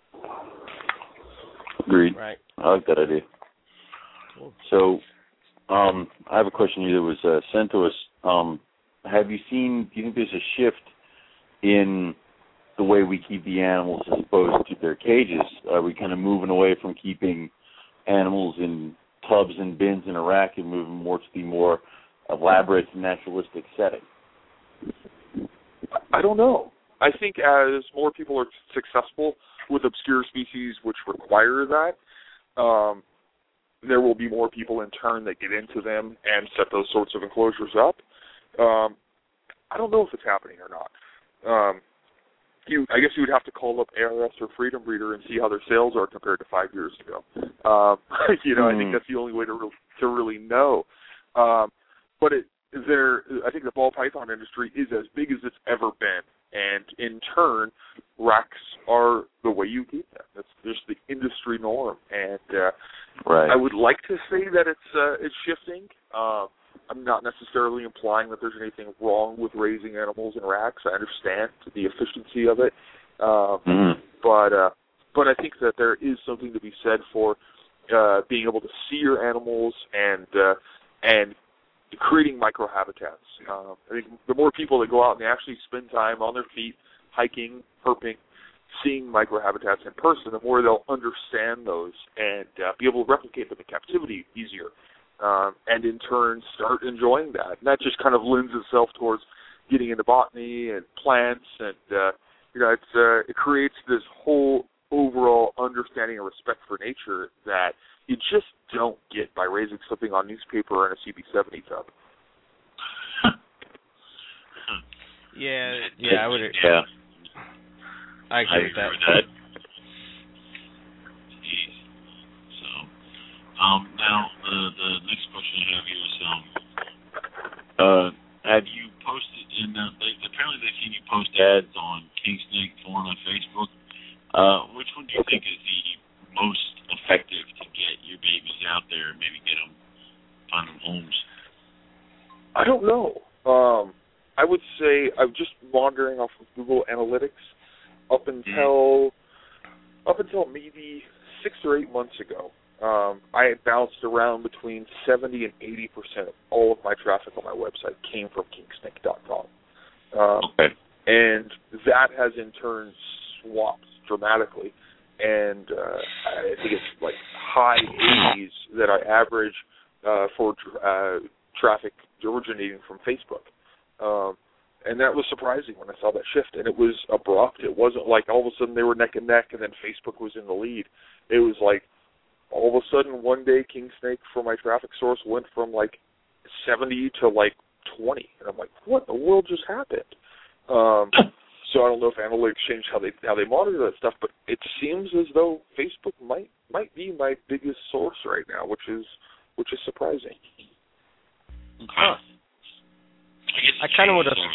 agreed. Right. I like that idea. Cool. So, I have a question here that was sent to us. Do you think there's a shift in the way we keep the animals as opposed to their cages? Are we kind of moving away from keeping animals in tubs and bins in a rack and moving more to the more elaborate naturalistic setting? I don't know. I think as more people are successful with obscure species which require that, there will be more people in turn that get into them and set those sorts of enclosures up. I don't know if it's happening or not. I guess you would have to call up ARS or Freedom Breeder and see how their sales are compared to 5 years ago. I think that's the only way to really know. But I think the ball python industry is as big as it's ever been, and in turn, racks are the way you keep them. That's just the industry norm, and I would like to say that it's shifting. I'm not necessarily implying that there's anything wrong with raising animals in racks. I understand the efficiency of it, but I think that there is something to be said for being able to see your animals and creating microhabitats. I think the more people that go out and they actually spend time on their feet, hiking, herping, seeing microhabitats in person, the more they'll understand those and be able to replicate them in captivity easier. And in turn start enjoying that. And that just kind of lends itself towards getting into botany and plants, and it creates this whole overall understanding and respect for nature that you just don't get by raising something on newspaper in a CB70 tub. Yeah, I would. Yeah, I agree with that. Now, the next question I have here is, have you posted, and apparently they've seen you post ads on King Snake Porn on Facebook. Which one do you think is the most effective to get your babies out there and maybe get them, find them homes? I don't know. I would say I'm just wandering off of Google Analytics up until maybe 6 or 8 months ago. I had bounced around between 70 and 80% of all of my traffic on my website came from kingsnake.com. Okay. And that has in turn swapped dramatically. and I think it's like high 80s that I average for traffic originating from Facebook. And that was surprising when I saw that shift, and it was abrupt. It wasn't like all of a sudden they were neck and neck and then Facebook was in the lead. It was like all of a sudden one day King Snake for my traffic source went from like 70 to like 20. And I'm like, what in the world just happened? So I don't know if analytics changed how they monitor that stuff, but it seems as though Facebook might be my biggest source right now, which is surprising. Huh. I kind of would have.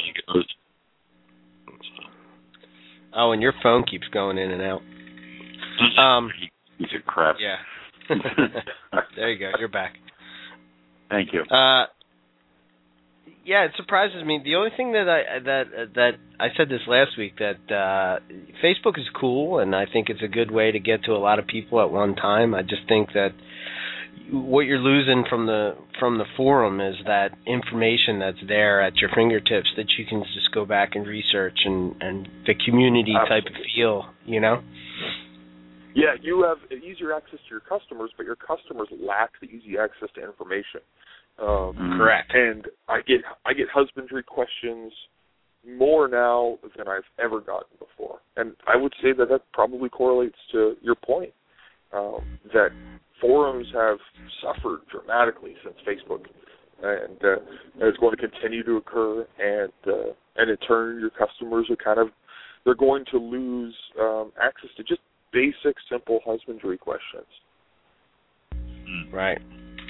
Oh, and your phone keeps going in and out. Piece of crap. Yeah. There you go. You're back. Thank you. Yeah, it surprises me. The only thing that I said this last week, that Facebook is cool, and I think it's a good way to get to a lot of people at one time. I just think that what you're losing from the forum is that information that's there at your fingertips that you can just go back and research, and the community type of feel, you know? Yeah, you have easier access to your customers, but your customers lack the easy access to information. Correct. And I get husbandry questions more now than I've ever gotten before. And I would say that probably correlates to your point, that forums have suffered dramatically since Facebook, and it's going to continue to occur, and in turn your customers are they're going to lose access to just basic, simple husbandry questions. Right.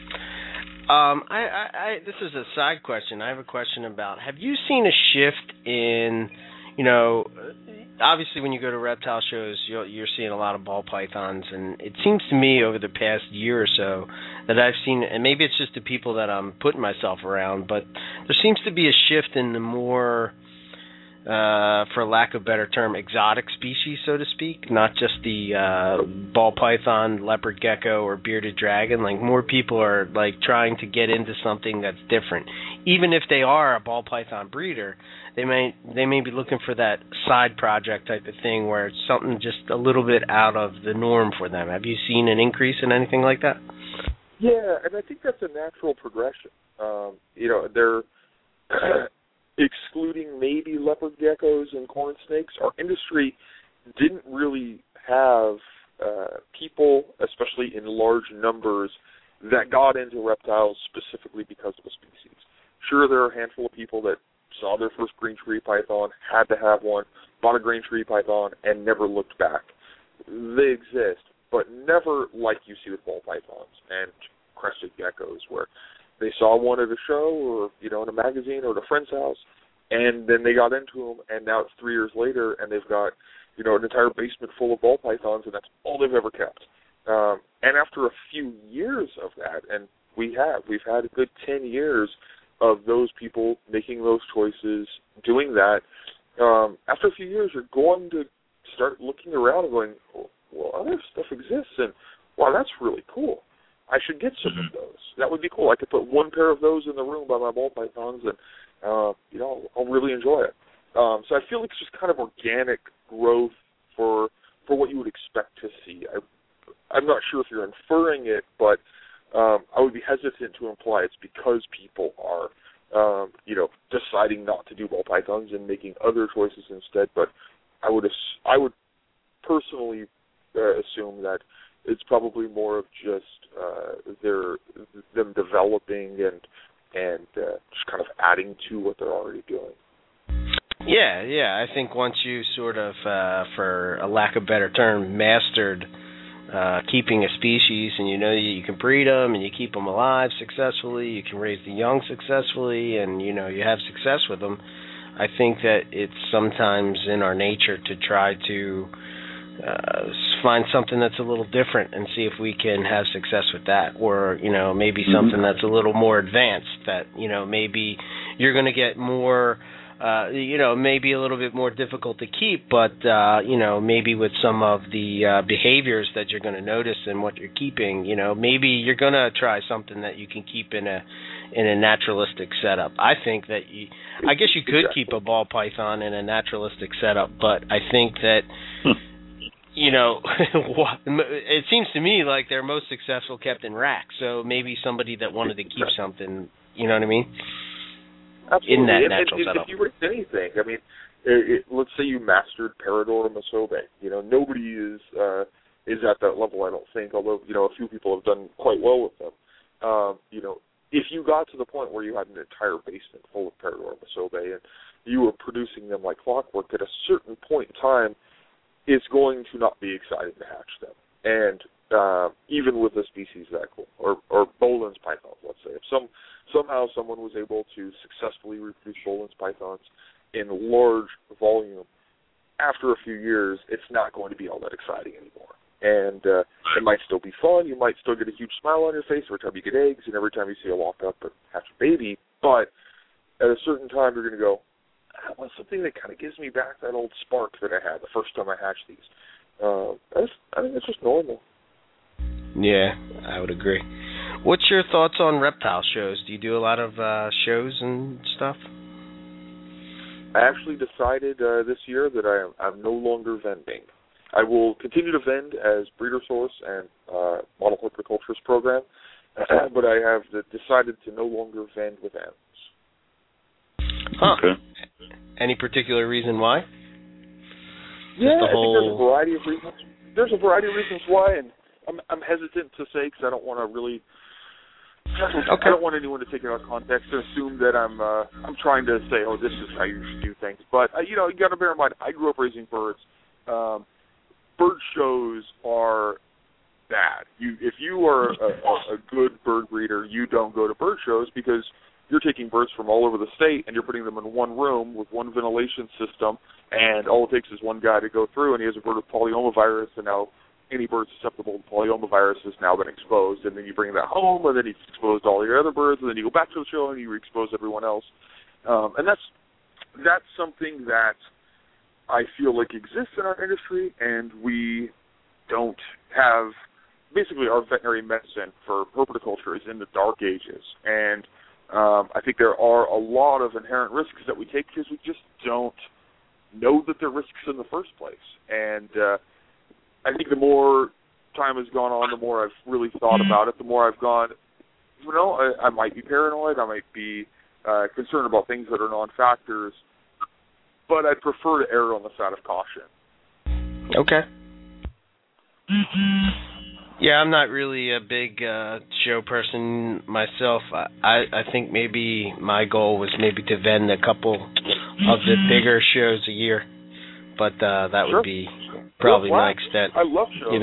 This is a side question. I have a question about, have you seen a shift in, obviously when you go to reptile shows, you're seeing a lot of ball pythons, and it seems to me over the past year or so that I've seen, and maybe it's just the people that I'm putting myself around, but there seems to be a shift in the more, for lack of a better term, exotic species, so to speak, not just the ball python, leopard gecko, or bearded dragon. Like, more people are like trying to get into something that's different. Even if they are a ball python breeder, they may be looking for that side project type of thing where it's something just a little bit out of the norm for them. Have you seen an increase in anything like that? Yeah, and I think that's a natural progression. They're excluding maybe leopard geckos and corn snakes, our industry didn't really have people, especially in large numbers, that got into reptiles specifically because of a species. Sure, there are a handful of people that saw their first green tree python, had to have one, bought a green tree python, and never looked back. They exist, but never like you see with ball pythons and crested geckos, where they saw one at a show or, in a magazine or at a friend's house, and then they got into them, and now it's 3 years later, and they've got, an entire basement full of ball pythons, and that's all they've ever kept. And after a few years of that, and we've had a good 10 years of those people making those choices, doing that, after a few years, you're going to start looking around and going, well, other stuff exists, and wow, that's really cool. I should get some of those. That would be cool. I could put one pair of those in the room by my ball pythons, and I'll really enjoy it. So I feel like it's just kind of organic growth for what you would expect to see. I'm not sure if you're inferring it, but I would be hesitant to imply it's because people are, deciding not to do ball pythons and making other choices instead. But I would personally assume that it's probably more of just them developing and just kind of adding to what they're already doing. Yeah. I think once you sort of, for a lack of a better term, mastered keeping a species, and you can breed them and you keep them alive successfully, you can raise the young successfully, and you have success with them, I think that it's sometimes in our nature to try to find something that's a little different and see if we can have success with that, or maybe something that's a little more advanced that maybe you're going to get more maybe a little bit more difficult to keep, but maybe with some of the behaviors that you're going to notice in what you're keeping, maybe you're going to try something that you can keep in a naturalistic setup. I think that I guess you could keep a ball python in a naturalistic setup, but I think that it seems to me like they're most successful kept in racks. So maybe somebody that wanted to keep something, you know what I mean? Absolutely. In that natural setup. If you raised anything, I mean, let's say you mastered Parador and Mesobe. Nobody is at that level, I don't think, although, a few people have done quite well with them. If you got to the point where you had an entire basement full of Parador and Mesobe and you were producing them like clockwork, at a certain point in time, it's going to not be exciting to hatch them. And even with a species that cool, or Boelen's pythons, let's say. If somehow someone was able to successfully reproduce Boelen's pythons in large volume, after a few years, it's not going to be all that exciting anymore. And it might still be fun. You might still get a huge smile on your face every time you get eggs and every time you see a walk up and hatch a baby. But at a certain time, you're going to go, I want something that kind of gives me back that old spark that I had the first time I hatched these. I think it's just normal. Yeah, I would agree. What's your thoughts on reptile shows? Do you do a lot of shows and stuff? I actually decided this year that I'm no longer vending. I will continue to vend as Breeder Source and Model Horticulturist program, but I have decided to no longer vend with animals. Huh. Okay. Any particular reason why? Yeah, I think there's a variety of reasons. There's a variety of reasons why, and I'm hesitant to say because I don't want to really. Okay. I don't want anyone to take it out of context and assume that I'm trying to say, oh, this is how you should do things. But you got to bear in mind, I grew up raising birds. Bird shows are bad. If you are a good bird breeder, you don't go to bird shows because you're taking birds from all over the state and you're putting them in one room with one ventilation system, and all it takes is one guy to go through, and he has a bird with polyomavirus, and now any bird susceptible to polyomavirus has now been exposed, and then you bring that home, and then he's exposed all your other birds, and then you go back to the show and you expose everyone else. And that's something that I feel like exists in our industry, and we don't have. Basically, our veterinary medicine for herpetoculture is in the dark ages, and I think there are a lot of inherent risks that we take because we just don't know that they're risks in the first place. And I think the more time has gone on, the more I've really thought about it, the more I've gone, I might be paranoid, I might be concerned about things that are non-factors, but I'd prefer to err on the side of caution. Okay. Yeah, I'm not really a big show person myself. I think maybe my goal was maybe to vend a couple of the bigger shows a year, but that would be probably my extent. I love shows.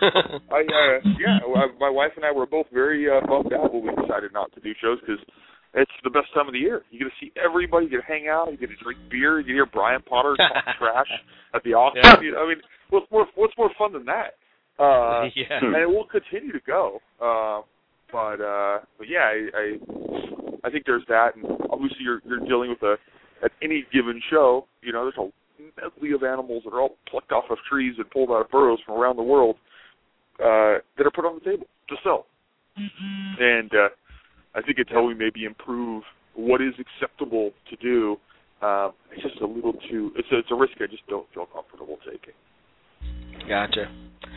My wife and I were both very bummed out when we decided not to do shows because it's the best time of the year. You get to see everybody, you get to hang out, you get to drink beer, you hear Brian Potter talk trash at the auction. Yeah. I mean, what's more fun than that? And it will continue to go. But yeah, I think there's that, and obviously you're dealing with at any given show, there's a medley of animals that are all plucked off of trees and pulled out of burrows from around the world that are put on the table to sell. Mm-hmm. And I think it's how we maybe improve what is acceptable to do. It's just a little too. It's a risk I just don't feel comfortable taking. Gotcha.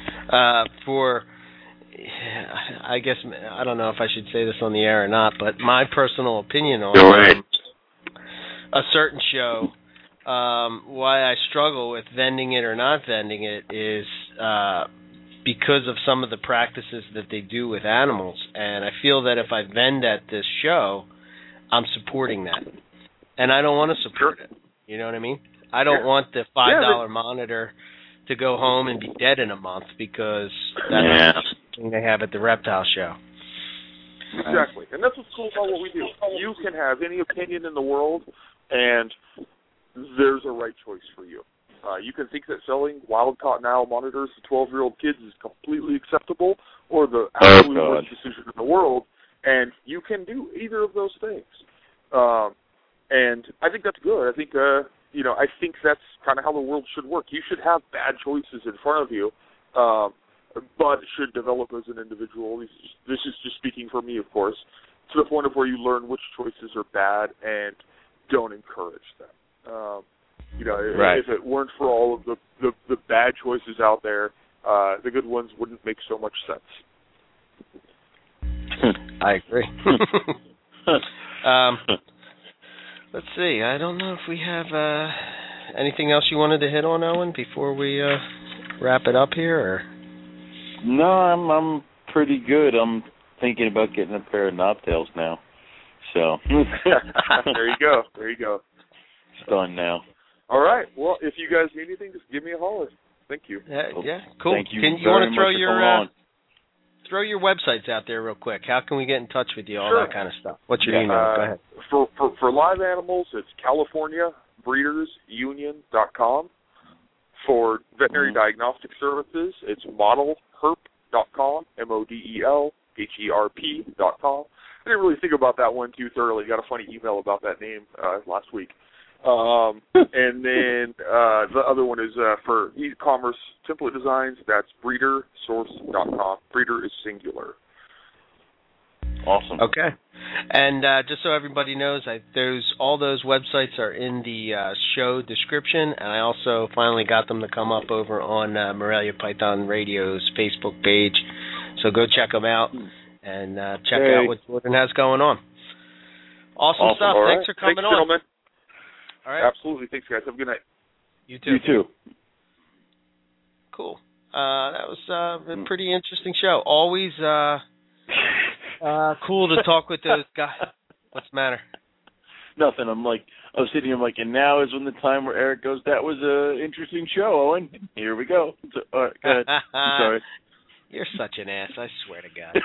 I guess I don't know if I should say this on the air or not, but my personal opinion on a certain show, why I struggle with vending it or not vending it is because of some of the practices that they do with animals. And I feel that if I vend at this show, I'm supporting that. And I don't want to support it. You know what I mean? I don't want the $5 monitor to go home and be dead in a month because that's the thing they have at the reptile show. Exactly. And that's what's cool about what we do. You can have any opinion in the world, and there's a right choice for you. You can think that selling wild-caught owl monitors to 12-year-old kids is completely acceptable or the absolute worst decision in the world, and you can do either of those things. And I think that's good. I think, I think that's kind of how the world should work. You should have bad choices in front of you, but should develop as an individual. This is just speaking for me, of course, to the point of where you learn which choices are bad and don't encourage them. You know, right. if it weren't for all of the bad choices out there, the good ones wouldn't make so much sense. I agree. Let's see. I don't know if we have anything else you wanted to hit on, Owen, before we wrap it up here. Or? No, I'm pretty good. I'm thinking about getting a pair of knobtails now. So there you go. It's done now. All right. Well, if you guys need anything, just give me a holler. Thank you. Yeah, cool. Thank you. You want to throw your websites out there real quick? How can we get in touch with you? All Sure. that kind of stuff. What's your email? Go ahead. For live animals, it's CaliforniaBreedersUnion.com. For veterinary diagnostic services, it's modelherp.com, MODELHERP.com. I didn't really think about that one too thoroughly. Got a funny email about that name last week. And then the other one is for e-commerce template designs. That's breedersource.com. Breeder is singular. Awesome. Okay. And just so everybody knows, all those websites are in the show description, and I also finally got them to come up over on Morelia Python Radio's Facebook page. So go check them out and check out what Jordan has going on. Awesome stuff. All right. Thanks for coming Thanks, on. Gentlemen. All right. Absolutely. Thanks, guys. Have a good night. You too. You too. Cool. That was a pretty interesting show. Always cool to talk with those guys. What's the matter? Nothing. I was sitting here, and now is when the time where Eric goes, that was an interesting show, Owen. Here we go. So, all right, go ahead. I'm sorry. You're such an ass, I swear to God.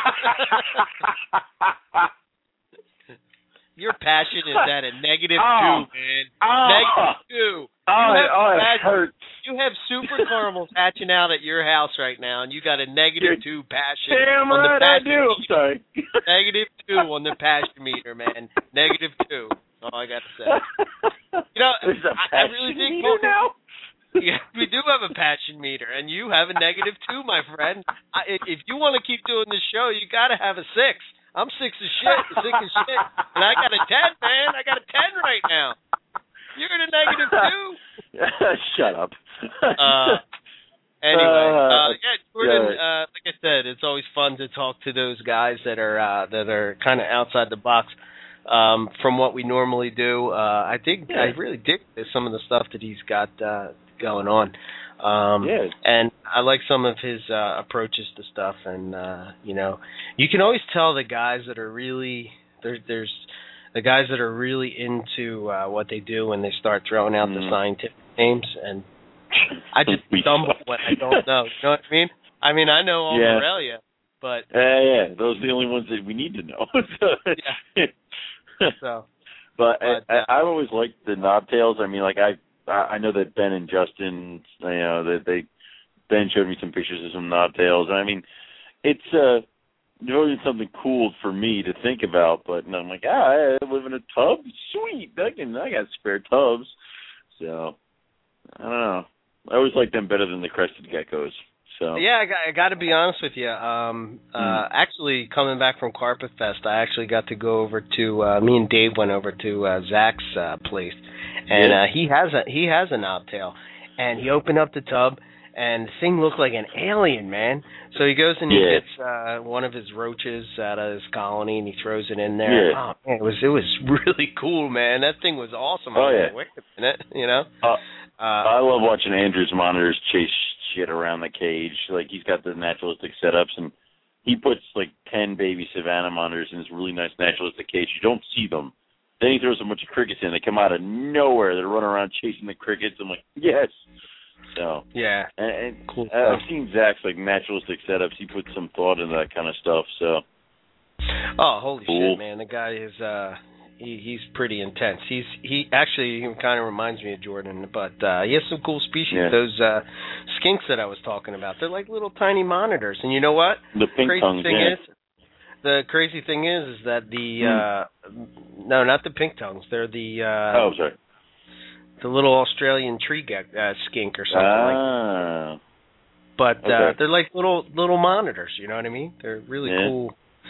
Your passion is at a -2, man. -2. It hurts. You have super caramels hatching out at your house right now, and you got a -2 passion. Damn on right the I do. I'm sorry. -2 on the passion meter, man. -2. That's all I got to say. You know, I really think now. Yeah, we do have a passion meter, and you have a -2, my friend. If you want to keep doing this show, you got to have a 6. I'm sick as shit, and I got a 10, man. I got a 10 right now. You're at a -2. Shut up. Anyway, Jordan. Like I said, it's always fun to talk to those guys that are kind of outside the box from what we normally do. I really dig some of the stuff that he's got going on. And I like some of his approaches to stuff, and you can always tell the guys that are really there's the guys that are really into what they do when they start throwing out the scientific names, and I just stumble when I don't know. You know what I mean? I know all Morelia, but those are the only ones that we need to know. But I've always liked the knobtails. I know that Ben and Justin, Ben showed me some pictures of some knobtails. It's really something cool for me to think about. But I'm like, I live in a tub. Sweet, I got spare tubs. So I don't know. I always like them better than the crested geckos. So yeah, I got to be honest with you. Actually, coming back from Carpet Fest, I actually got to go over to. Me and Dave went over to Zach's place, and he has a knobtail, and he opened up the tub, and the thing looked like an alien, man. So he goes and he gets one of his roaches out of his colony, and he throws it in there. Yeah. Oh man, it was really cool, man. That thing was awesome. Wait a minute, I love watching Andrew's monitors chase shit around the cage. He's got the naturalistic setups, and he puts 10 baby Savannah monitors in this really nice naturalistic cage. You don't see them. Then he throws a bunch of crickets in. They come out of nowhere. They're running around chasing the crickets. I'm like, yes. So yeah, and cool. I've seen Zach's naturalistic setups. He puts some thought into that kind of stuff. So, holy shit, man! The guy is he's pretty intense. He actually kind of reminds me of Jordan, but he has some cool species. Yeah. Those skinks that I was talking about, they're like little tiny monitors. And you know what? The pink tongues. The crazy thing is that no, not the pink tongues. They're the sorry. The little Australian tree skink or something like that. But they're like little monitors, you know what I mean? They're really cool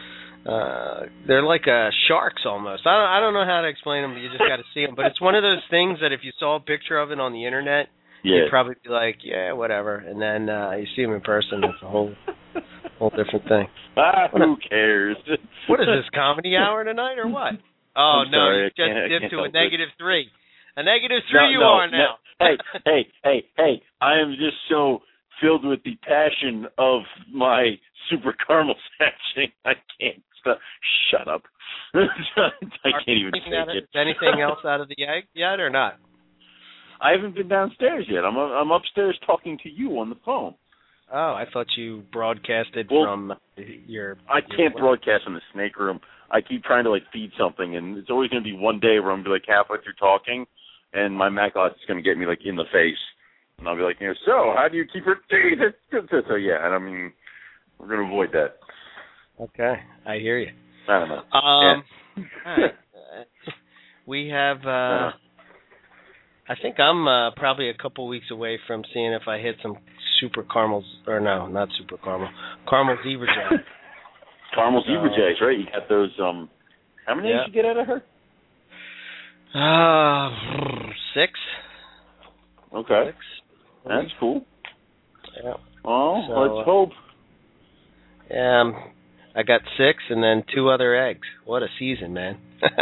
They're like sharks almost. I don't know how to explain them, but you just got to see them. But it's one of those things that if you saw a picture of it on the internet, you'd probably be like, yeah, whatever. And then you see them in person, it's a whole different thing. Who cares? What is this, comedy hour tonight or what? Oh, I'm no, sorry, you just dipped to a -3. A -3 you no, are now. No. Hey, I am just so filled with the passion of my super caramel section. I can't stop. Shut up. I can't even say it. Is anything else out of the egg yet or not? I haven't been downstairs yet. I'm upstairs talking to you on the phone. Oh, I thought you broadcasted from your... I can't broadcast in the snake room. I keep trying to, feed something, and it's always going to be one day where I'm going to be, halfway through talking, and my Macbot is going to get me, in the face. And I'll be like, so how do you keep your teeth? So, yeah, and I mean, we're going to avoid that. Okay, I hear you. I don't know. All right. We have... I think I'm probably a couple weeks away from seeing if I hit some super caramels, or no, not super caramel zebra jay. Caramel zebra jays, right? You got those. How many did you get out of her? 6. Okay, 6. That's cool. Yeah. Well, so, let's hope. Yeah, I got 6 and then 2 other eggs. What a season, man.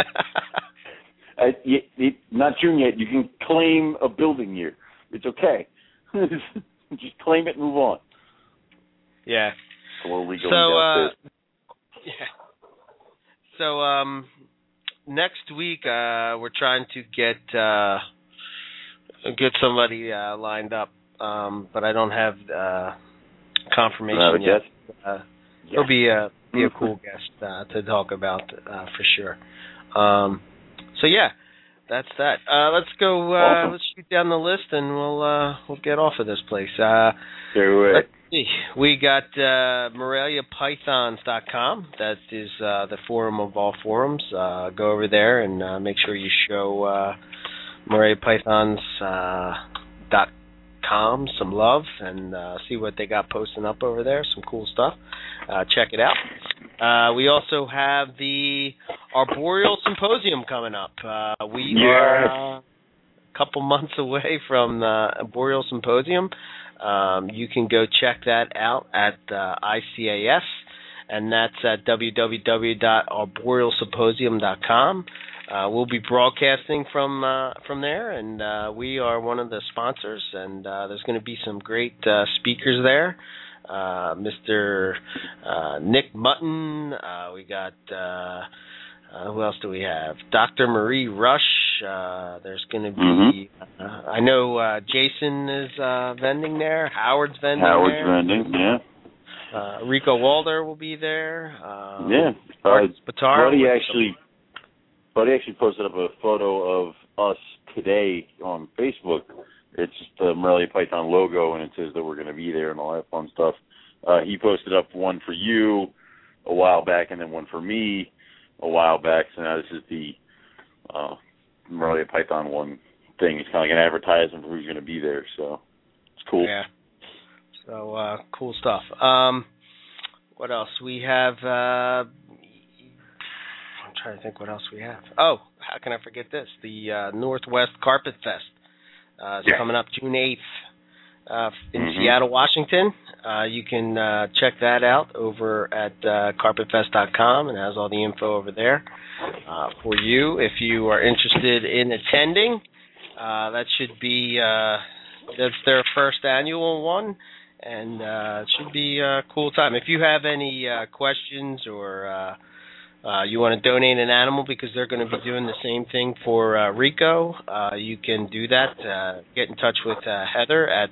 Not June yet. You can claim a building year. It's okay. Just claim it and move on. Yeah. Slowly going downstairs. Yeah. So next week we're trying to get somebody lined up, but I don't have confirmation yet. He'll be a cool guest to talk about for sure. So yeah, that's that. Let's go. Awesome. Let's shoot down the list, and we'll get off of this place. Let's see. We got MoreliaPythons.com. That is the forum of all forums. Go over there and make sure you show MoreliaPythons.com some love and see what they got posting up over there. Some cool stuff. Check it out. We also have the Arboreal Symposium coming up. We are a couple months away from the Arboreal Symposium. You can go check that out at ICAS, and that's at www.arborealsymposium.com. We'll be broadcasting from there, and we are one of the sponsors, and there's going to be some great speakers there. Mr. Nick Mutton. We got who else do we have? Dr. Marie Rush. There's going to be. I know Jason is vending there. Howard's vending yeah. Rico Walder will be there. Buddy actually posted up a photo of us today on Facebook. It's just the Morelia Python logo, and it says that we're going to be there and all that fun stuff. He posted up one for you a while back and then one for me a while back. So now this is the Morelia Python one thing. It's kind of like an advertisement for who's going to be there. So it's cool. Yeah. So cool stuff. What else? We have... I'm trying to think what else we have. Oh, how can I forget this? The Northwest Carpet Fest. It's coming up June 8th in Seattle, Washington. You can check that out over at carpetfest.com, and it has all the info over there for you. If you are interested in attending, that should be that's their first annual one, and it should be a cool time. If you have any questions or you want to donate an animal because they're going to be doing the same thing for Rico, you can do that. Get in touch with Heather at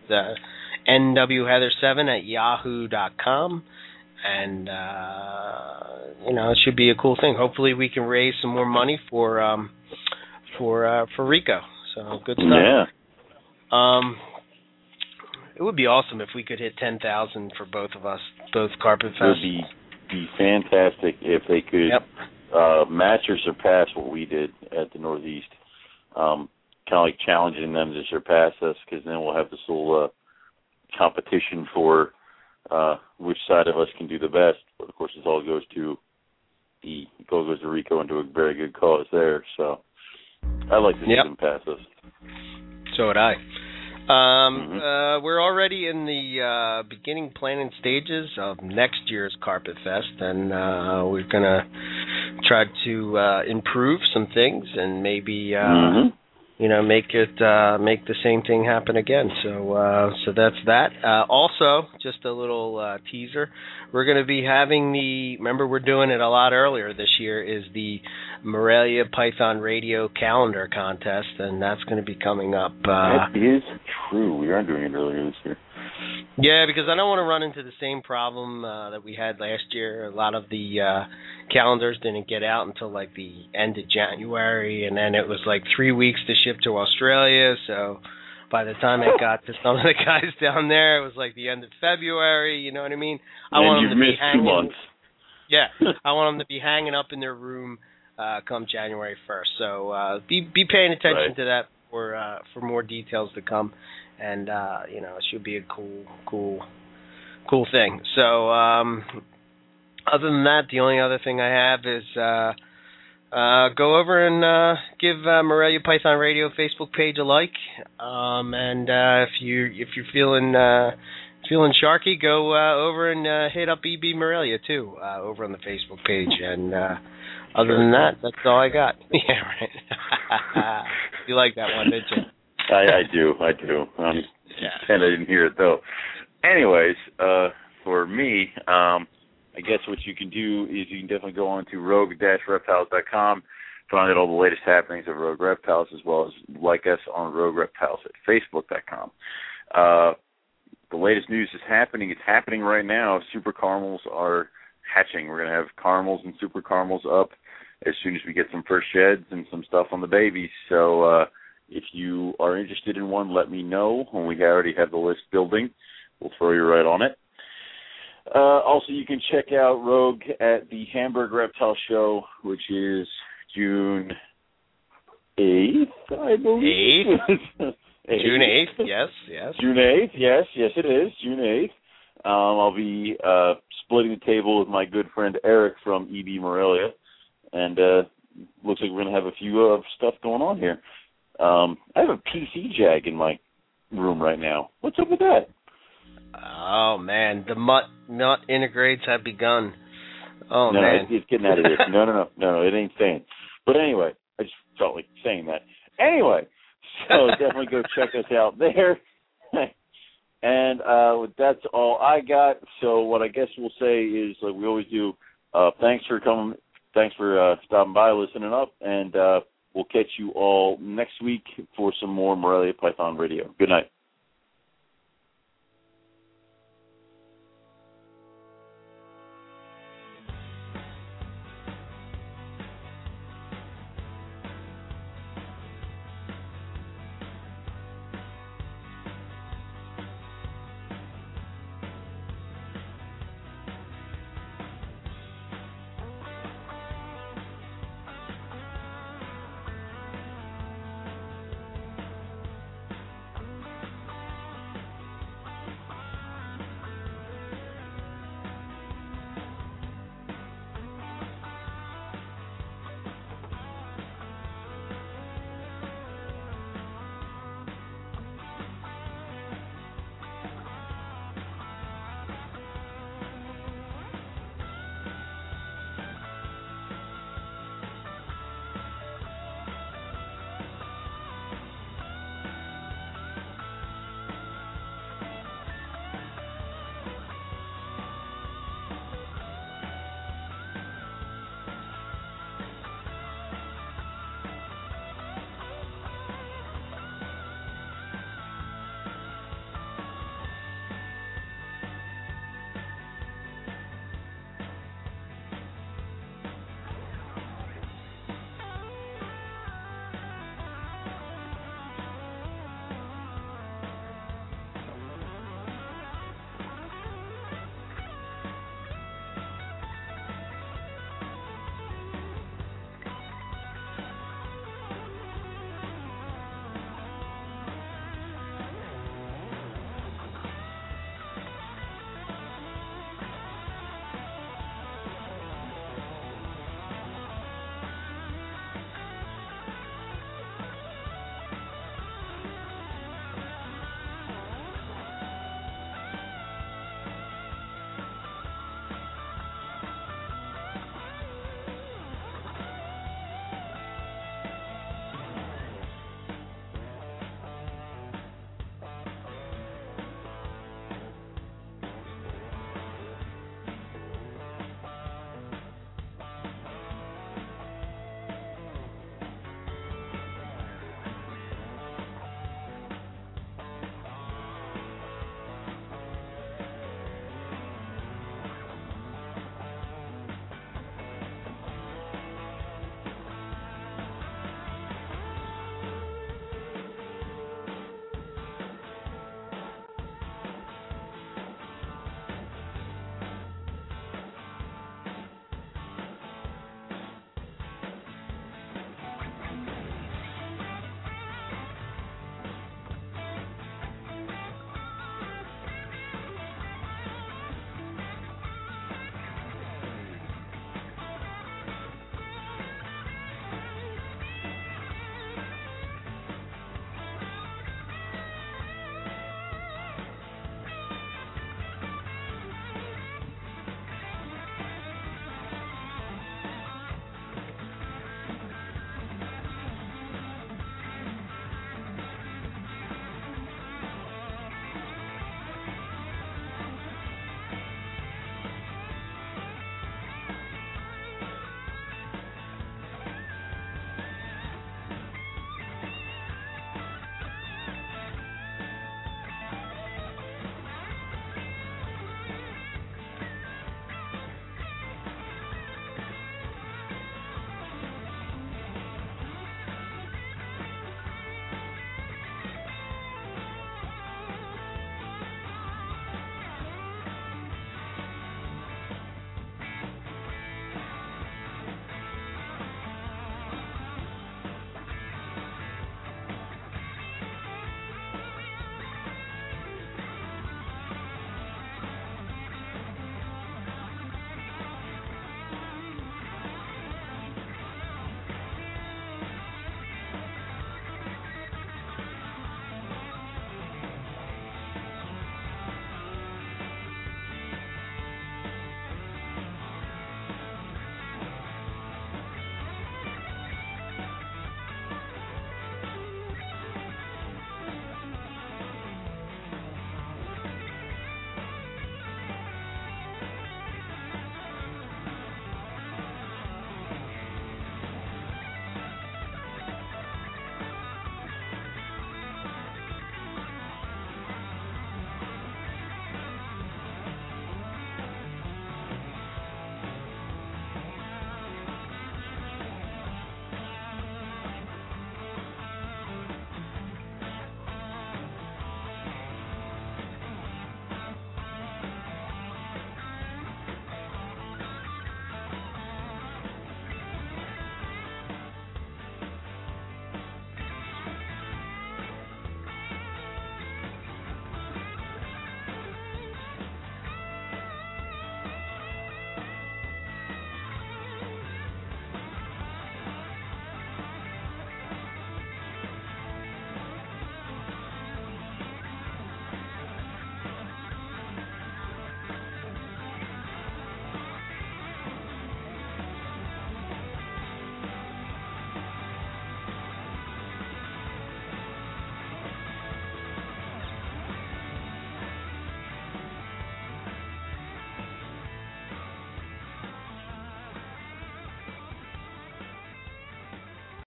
nwheather7@yahoo.com, and it should be a cool thing. Hopefully, we can raise some more money for Rico. So good stuff. Yeah. It would be awesome if we could hit 10,000 for both of us, both Carpet Fest. It would be fantastic if they could match or surpass what we did at the Northeast. Kind of like challenging them to surpass us, because then we'll have this little competition for which side of us can do the best. But of course, this all goes to the Go-Go's of Rico into a very good cause there. So I like to see them pass us. So would I. We're already in the beginning planning stages of next year's Carpet Fest, and we're going to try to improve some things and maybe make the same thing happen again. So that's that. Also, just a little teaser. We're going to be having remember we're doing it a lot earlier this year, is the Morelia Python Radio Calendar Contest, and that's going to be coming up. That is true. We are doing it earlier this year. Yeah, because I don't want to run into the same problem that we had last year. A lot of the calendars didn't get out until like the end of January, and then it was like 3 weeks to ship to Australia. So by the time it got to some of the guys down there, it was like the end of February. You know what I mean? You've missed 2 months. Yeah, I want them to be hanging up in their room come January 1st. So be paying attention to that for more details to come. And, it should be a cool thing. So, other than that, the only other thing I have is go over and give Morelia Python Radio Facebook page a like. And if you're feeling sharky, go over and hit up EB Morelia too over on the Facebook page. And other than that, that's all I got. Yeah, right. You like that one, didn't you? I do. And I didn't hear it, though. Anyways, for me, I guess what you can do is you can definitely go on to rogue-reptiles.com, find out all the latest happenings of Rogue Reptiles, as well as like us on Rogue Reptiles at facebook.com. The latest news is happening. It's happening right now. Super caramels are hatching. We're going to have caramels and super caramels up as soon as we get some first sheds and some stuff on the babies. So, if you are interested in one, let me know. When we already have the list building, we'll throw you right on it. Also, you can check out Rogue at the Hamburg Reptile Show, which is June 8th, I believe. 8th? June 8th, yes. June 8th, yes, it is, June 8th. I'll be splitting the table with my good friend Eric from EB Morelia, and looks like we're going to have a few stuff going on here. I have a PC Jag in my room right now. What's up with that? Oh, man. The nut integrates have begun. Oh, no, man. It's getting out of here. No, it ain't staying. But anyway, I just felt like saying that. Anyway, so definitely go check us out there. And that's all I got. So what I guess we'll say is, like we always do, thanks for coming. Thanks for stopping by, listening up, and we'll catch you all next week for some more Morelia Python Radio. Good night.